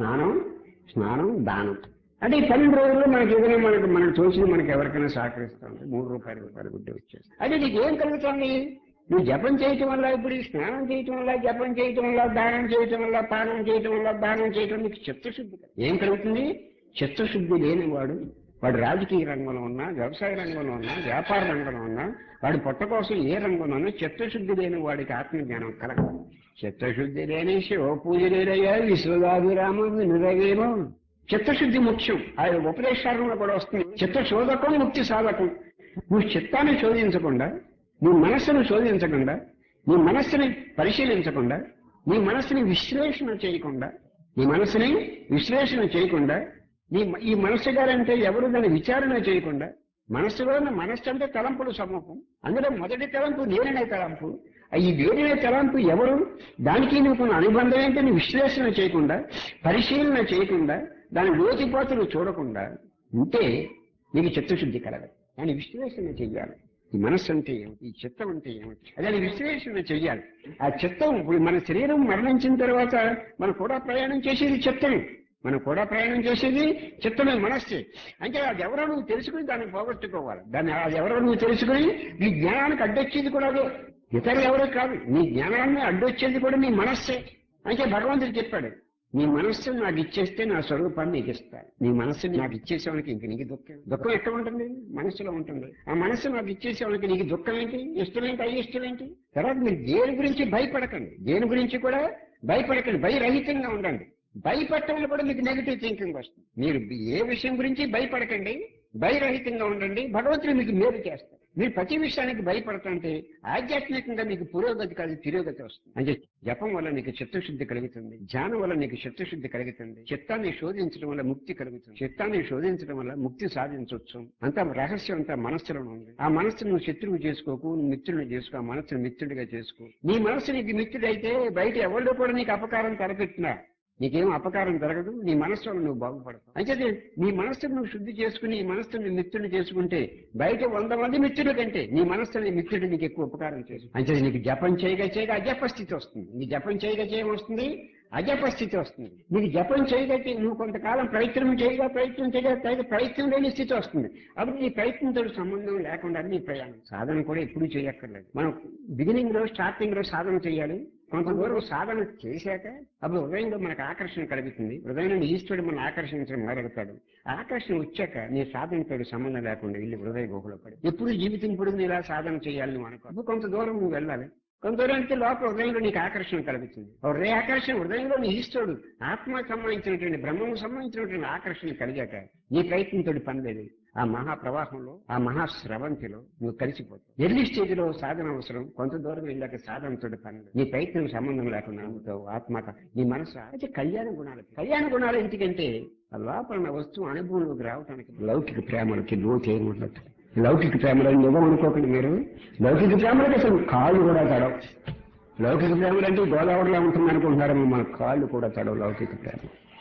స్నానం దానం అంటే ఈ 12 రోజుల్లో మనకి ఏదైనా మనకు తోచింది మనకి ఎవరికైనా సహకరిస్తాం. 3 రూపాయలు గుడ్డి వచ్చేసి అదే నీకు ఏం కలుగుతుంది? నువ్వు జపం చేయటం వల్ల, ఇప్పుడు స్నానం చేయటం వల్ల, జపం చేయటం వల్ల, దానం చేయటం వల్ల, పానం చేయటం వల్ల, దానం చేయటం నీకు చిత్తశుద్ధి ఏం కలుగుతుంది? చిత్తశుద్ధి లేనివాడు వాడు రాజకీయ రంగంలో ఉన్నా, వ్యవసాయ రంగంలో ఉన్నా, వ్యాపార రంగంలో ఉన్నా, వాడి పొట్ట కోసం ఏ రంగంలో ఉన్నా చిత్తశుద్ధి లేని వాడికి ఆత్మజ్ఞానం కలగదు. చిత్తశుద్ధి లేని శివ పూజ లేదయ్యా విశ్వదాభిరామం నిరవేమో. చిత్తశుద్ధి ముఖ్యం. ఆ ఉపదేశాలలో కూడా వస్తుంది. చిత్తశోధకం, ముక్తి సాధకం. నువ్వు చిత్తాన్ని శోధించకుండా, నీ మనస్సును శోధించకుండా, నీ మనస్సుని పరిశీలించకుండా, నీ మనస్సుని విశ్లేషణ చేయకుండా, ఈ మనస్సు గారంటే ఎవరు దాన్ని విచారణ చేయకుండా, మనస్సు అంటే తలంపుల సమూహం. అందులో మొదటి తలంపు నేననే తలంపు. ఈ వేరే తలంపు ఎవరు, దానికి నువ్వు కొన్ని అనుబంధం ఏంటో నీ విశ్లేషణ చేయకుండా, పరిశీలన చేయకుండా, దాని లోతుపాతులు చూడకుండా ఉంటే నీకు చిత్తశుద్ధి కలగదు. దాన్ని విశ్లేషణ చెయ్యాలి. ఈ మనస్సు అంటే ఏమిటి, ఈ చిత్తం అంటే ఏమిటి, అదే విశ్లేషణ చెయ్యాలి. ఆ చిత్తం ఇప్పుడు మన శరీరం మరణించిన తర్వాత మనం కూడా ప్రయాణం చేసేది చిత్తమే. మనస్సే. అంటే అది ఎవరో నువ్వు తెలుసుకుని దాన్ని పోగొట్టుకోవాలి. అది ఎవరో నువ్వు తెలుసుకుని నీ జ్ఞానానికి అడ్డొచ్చేది కూడా అదే, ఇతరులు ఎవరో కాదు. నీ జ్ఞానాన్ని అడ్డొచ్చేది కూడా నీ మనస్సే. అంటే భగవంతుడు చెప్పాడు, నీ మనస్సును నాకు ఇచ్చేస్తే నా స్వరూపాన్ని నీకు ఇస్తాను. నీ మనస్సుని నాకు ఇచ్చేసేవానికి ఇంక నీకు దుఃఖం ఎక్కడ ఉంటుంది? మనస్సులో ఉంటుంది. ఆ మనస్సు నాకు ఇచ్చేసేవానికి నీకు దుఃఖం ఏంటి, ఇష్టమేంటి, అయిష్టం ఏంటి? తర్వాత మీరు దేని గురించి భయపడకండి. దేని గురించి కూడా భయపడకండి. భయరహితంగా ఉండండి. భయపడటంలో కూడా మీకు నెగిటివ్ థింకింగ్ వస్తుంది. మీరు ఏ విషయం గురించి భయపడకండి, భయరహితంగా ఉండండి. భగవంతుడు మీకు మేలు చేస్తారు. మీరు ప్రతి విషయానికి భయపడతంటే ఆధ్యాత్మికంగా మీకు పురోగతి కాదు, తిరోగతి వస్తుంది. అంటే జపం వల్ల నీకు చిత్తశుద్ధి కలుగుతుంది, ధ్యానం వల్ల నీకు చిత్తశుద్ధి కలుగుతుంది, చిత్తాన్ని శోధించడం వల్ల ముక్తి కలుగుతుంది, చిత్తాన్ని శోధించడం వల్ల ముక్తి సాధించవచ్చు. అంతా రహస్యం అంతా మనస్సులో ఉంది. ఆ మనస్సును నువ్వు శత్రువు చేసుకోకు, మిత్రుడిని చేసుకో. ఆ మనస్సును మిత్రుడిగా చేసుకో. నీ మనస్సు నీకు మిత్రుడైతే బయట ఎవరిలో కూడా నీకు అపకారం తలపెట్టినా నీకేం అపకారం జరగదు. నీ మనస్సులో నువ్వు బాగుపడతావు. అంటే నీ మనస్సును నువ్వు శుద్ధి చేసుకుని ఈ మనస్సుని మిత్రుడిని చేసుకుంటే బయట 100 మంది మిత్రుల కంటే నీ మనస్సుని మిత్రుడు నీకు ఎక్కువ ఉపకారం చేసు. అంటే నీకు జపం చేయగా అజపస్థితి వస్తుంది. నీ జపం చేయగా వస్తుంది, అజపస్థితి వస్తుంది. నీకు జపం చేయగా నువ్వు కొంతకాలం ప్రయత్నం చేయగా ప్రయత్నం లేని స్థితి వస్తుంది. అప్పుడు నీ ప్రయత్నంతో సంబంధం లేకుండా నీ ప్రయాణం. సాధన కూడా ఎప్పుడూ చేయక్కర్లేదు. మనం స్టార్టింగ్ లో సాధన చేయాలి. కొంత దూరం సాధన చేశాక అప్పుడు హృదయంలో మనకు ఆకర్షణ కలుగుతుంది. హృదయం నుండి ఈశ్వరుడు మనం ఆకర్షించడం మొదలెడతాడు. ఆకర్షణ వచ్చాక నీ సాధనతో సంబంధం లేకుండా వెళ్ళి హృదయ గుహలో పడి ఎప్పుడు జీవితం పొడుగు ఇలా సాధన చేయాలి నువ్వు అనుకో. కొంత దూరం నువ్వు వెళ్ళాలి. కొంత దూరానికి లోపల హృదయంలో నీకు ఆకర్షణ కలుగుతుంది. ఆకర్షణ హృదయంలో నీ ఈశ్వరుడు ఆత్మకు సంబంధించినటువంటి బ్రహ్మకు సంబంధించినటువంటి ఆకర్షణ కలిగాక నీ ప్రయత్నంతో పని లేదు. ఆ మహాప్రవాహంలో, ఆ మహాస్రవంతిలో నువ్వు కలిసిపోతావు. ఎర్లీ స్టేజ్ లో సాధన అవసరం. కొంత దూరం వెళ్ళాక సాధనతో పని నీ ప్రయత్నం సంబంధం లేకుండా నమ్ముతావు. ఆత్మక నీ మనసు అయితే కళ్యాణ గుణాలు ఎందుకంటే ఆ లోపల వస్తువు అనుభవంలోకి రావడానికి లౌకిక ప్రేమలకి లోటు ఏముండదు. లౌకిక ప్రేమలు నిజం అనుకోకండి మీరు. లౌకిక ప్రేమలకి అసలు కాళ్ళు కూడా తడవు. లౌకిక ప్రేమలు అంటే గోదావరిలో ఉంటుంది అనుకుంటున్నారేమో, మన కాళ్ళు కూడా తడవు లౌకిక ప్రేమ.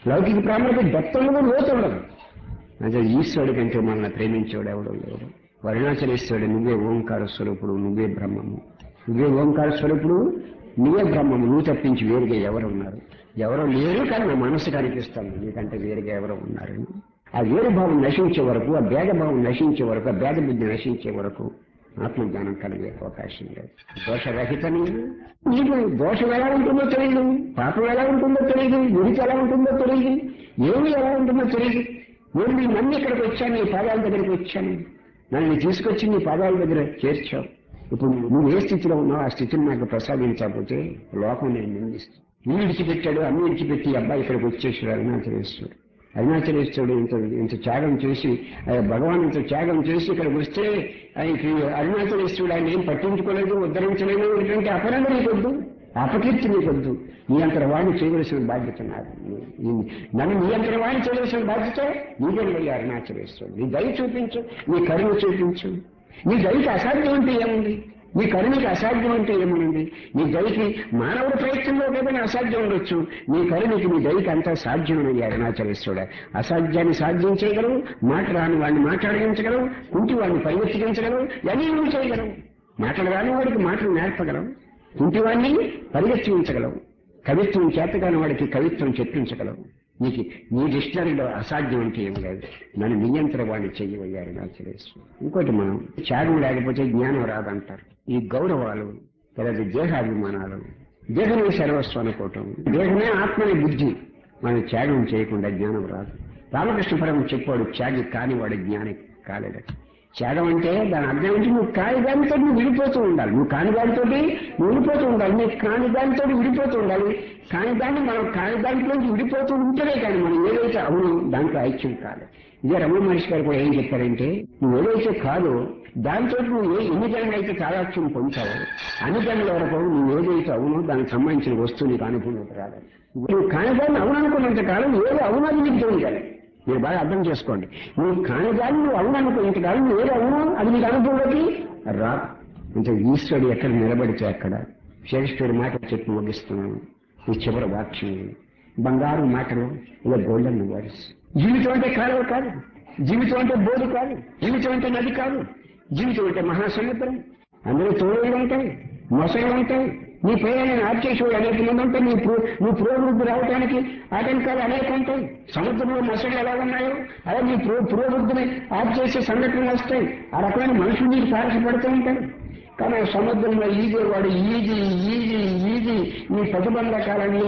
లౌకిక ప్రేమలకు డెప్త్ ఉండదు, లోతు ఉండదు. అంటే ఈశ్వరుడి కంటే మనల్ని ప్రేమించేవాడు ఎవడో లేడు. అరుణాచలేశ్వరుడు నువ్వే ఓంకార స్వరూపుడు, నువ్వే బ్రహ్మము, నువ్వే ఓంకార స్వరూపుడు, నువ్వే బ్రహ్మము, నువ్వు తప్పించి వేరుగా ఎవరు ఉన్నారు? ఎవరో లేరు, కానీ నా మనసు కనిపిస్తాను నీకంటే వేరుగా ఎవరో ఉన్నారని. ఆ వేరు భావం నశించే వరకు, ఆ భేదభావం నశించే వరకు, ఆ భేద బుద్ధి నశించే వరకు ఆత్మజ్ఞానం కలిగే అవకాశం లేదు. దోషరహితని నీకు దోషం ఎలా ఉంటుందో తెలియదు, పాపం ఎలా ఉంటుందో తెలియదు, విడిచి ఎలా ఉంటుందో తెలియదు, ఏమి ఎలా ఉంటుందో తెలియదు. నేను నీ నన్ను ఇక్కడికి వచ్చాను, నీ పాదాల దగ్గరికి వచ్చాను, నన్ను తీసుకొచ్చి నీ పాదాల దగ్గర చేర్చావు. ఇప్పుడు నువ్వు ఏ స్థితిలో ఉన్నావు ఆ స్థితిని నాకు ప్రసాదించకపోతే లోకం నేను నిందిస్తాను. నువ్వు విడిచిపెట్టాడు, అన్ని విడిచిపెట్టి అబ్బాయి ఇక్కడికి వచ్చేసాడు అరుణాచలేశ్వరుడు. అరుణాచలేశ్వరుడు ఇంత త్యాగం చేసి, భగవాన్ ఇంత త్యాగం చేసి ఇక్కడికి వస్తే ఆయనకి అరుణాచలేశ్వరుడు ఆయన ఏం పట్టించుకోలేదు, ఉద్ధరించలేదు. ఎందుకంటే అపరంగా నీకొద్దు, అపకీర్తి నీకొద్దు. నీ అంతర వాడిని చేయవలసిన బాధ్యత నాది. నన్ను నీ అంతర వాడిని చేయవలసిన బాధ్యత నీకెళ్ళి అరుణాచలేశ్వరుడు. నీ దయ చూపించు, నీ కరుణ చూపించు. నీ దయకి అసాధ్యం అంటే ఏముంది? నీ కరుణకి అసాధ్యం అంటే ఏముంది? నీ దయకి మానవుడి ప్రయత్నంలో ఏదైనా అసాధ్యం ఉండొచ్చు, నీ కరుణకి నీ దయకి అంతా సాధ్యమని అరుణాచలేశ్వరుడు. అసాధ్యాన్ని సాధ్యం చేయగలవు, మాట రాని వాడిని మాట్లాడించగలవు, కుంటి వాడిని పరిగెత్తించగలవు, అన్నీ నువ్వు చేయగలవు. మాటలు రాని వాడికి మాటలు నేర్పగలవు, కుంటివాడిని పరిగెత్తించగలవు, కవిత్వం చేతగాని వాడికి కవిత్వం చెప్పించగలవు. నీకు నీ డిక్షనరీలో అసాధ్యం అంటే ఏం లేదు. నన్ను నియంత్రణ వాడిని చెయ్యవయ్యారు అరుణాచలేశ్వరుడు. ఇంకోటి, మనం త్యాగం లేకపోతే జ్ఞానం రాదంటారు. ఈ గౌరవాలు, లేదా దేహాభిమానాలు, దేహమే సర్వస్వం అనుకోవటం, దేహమే ఆత్మని బుద్ధి, మనం త్యాగం చేయకుండా జ్ఞానం రాదు. రామకృష్ణ పరమహంస చెప్పాడు, త్యాగి కానివాడు జ్ఞాని కాలేడు. త్యాగం అంటే దాని అర్థం ఏంటి? నువ్వు కాని దానితో నువ్వు విడిపోతూ ఉండాలి, నువ్వు కాని దానితో నువ్వు విడిపోతూ ఉండాలి, నువ్వు కాని దానితో విడిపోతూ ఉండాలి. కాని దాన్ని మనం కాని దాంట్లో విడిపోతూ ఉంటేనే కానీ మనం ఏదైతే అవును దాంట్లో ఐక్యం కాదు. ఇదే రమణ మహర్షి గారు కూడా ఏం చెప్పారంటే, నువ్వు ఏదైతే కాదో దాంతో నువ్వు ఎన్ని జన్మలు అయితే తాదాత్మ్యం పొందుతావో అన్ని జన్మల వరకు నువ్వు ఏదైతే అవునో దానికి సంబంధించిన వస్తువు నీకు అనుభవం రాదు. నువ్వు కాని దాన్ని అవుననుకున్నంత కాలం ఏదో అవునది నీకు తెలియాలి. మీరు బాగా అర్థం చేసుకోండి. నువ్వు కాని దాన్ని నువ్వు అవుననుకో, ఇంతకాలం నువ్వు ఏదో అవునో అది నీకు అనుభవంలోకి రా. అంటే ఈశ్వరుడు ఎక్కడ నిలబడితే అక్కడ. షేక్స్పియర్ మాటలు చెప్పి ముగిస్తున్నాను. ఈ చివరి వాక్యం, బంగారు మాటలు ఇలా గోల్డెన్ వర్డ్స్. జీవితం అంటే కాలువ కాదు, జీవితం అంటే బోధి కాదు, జీవితం అంటే నది కాదు, జీవితం అంటే మహాసముద్రం. అందులో తోడులు ఉంటాయి, మొసళ్ళు ఉంటాయి, నీ ప్రయాణాన్ని ఆర్చేసేవాడు అనేక మంది ఉంటాయి. నువ్వు పురోభివృద్ధి రావడానికి ఆటంకాలు అనేక ఉంటాయి. సముద్రంలో మొసళ్ళు ఎలా ఉన్నాయో అలా నీ పురోభివృద్ధిని ఆర్చేసే సంఘటనలు వస్తాయి. ఆ రకమైన మనుషులు నీకు తారసపడుతూ ఉంటారు. కానీ సముద్రంలో ఈదేవాడు ఈది ఈది ఈది ఈ ప్రతిబంధకాలన్నీ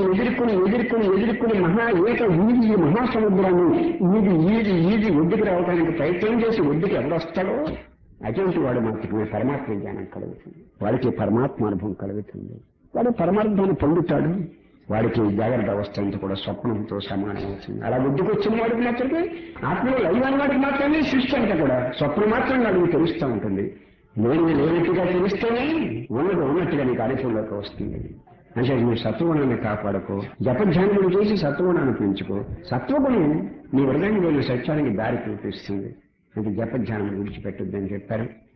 ఎదుర్కొని మహా ఏక ఈది మహాసముద్రాన్ని ఈది ఈది ఈది ఒడ్డుకు రావడానికి ప్రయత్నం చేసి ఒడ్డుకి ఎవడొస్తాడో అటువంటి వాడు మాత్రమే పరమాత్మ జ్ఞానం కలుగుతుంది, వాడికి పరమాత్మ అనుభవం కలుగుతుంది, వాడు పరమార్థాన్ని పొందుతాడు. వాడికి జాగ్రత్త అవస్థ అంతా కూడా స్వప్నంతో సమానం అవుతుంది. అలా ఒడ్డుకు వచ్చిన వాడికి మాత్రమే, ఆత్మలో లైవాని వాడికి మాత్రమే సృష్టి అంతా కూడా స్వప్నం మాత్రం వాడికి తెలుస్తూ ఉంటుంది. లేనట్టుగా తెలిస్తేనే ఉన్నట్టుగా నీకు అనుభవంలోకి వస్తుంది. అంటే నువ్వు సత్వగుణాన్ని కాపాడుకో, జపధ్యానములు చేసి సత్వగుణాన్ని పెంచుకో. సత్వగుణం నీ హృదయంలోని సత్యానికి దారి చూపిస్తుంది. అంటే జపధ్యానం విడిచిపెట్టొద్దని చెప్పారు.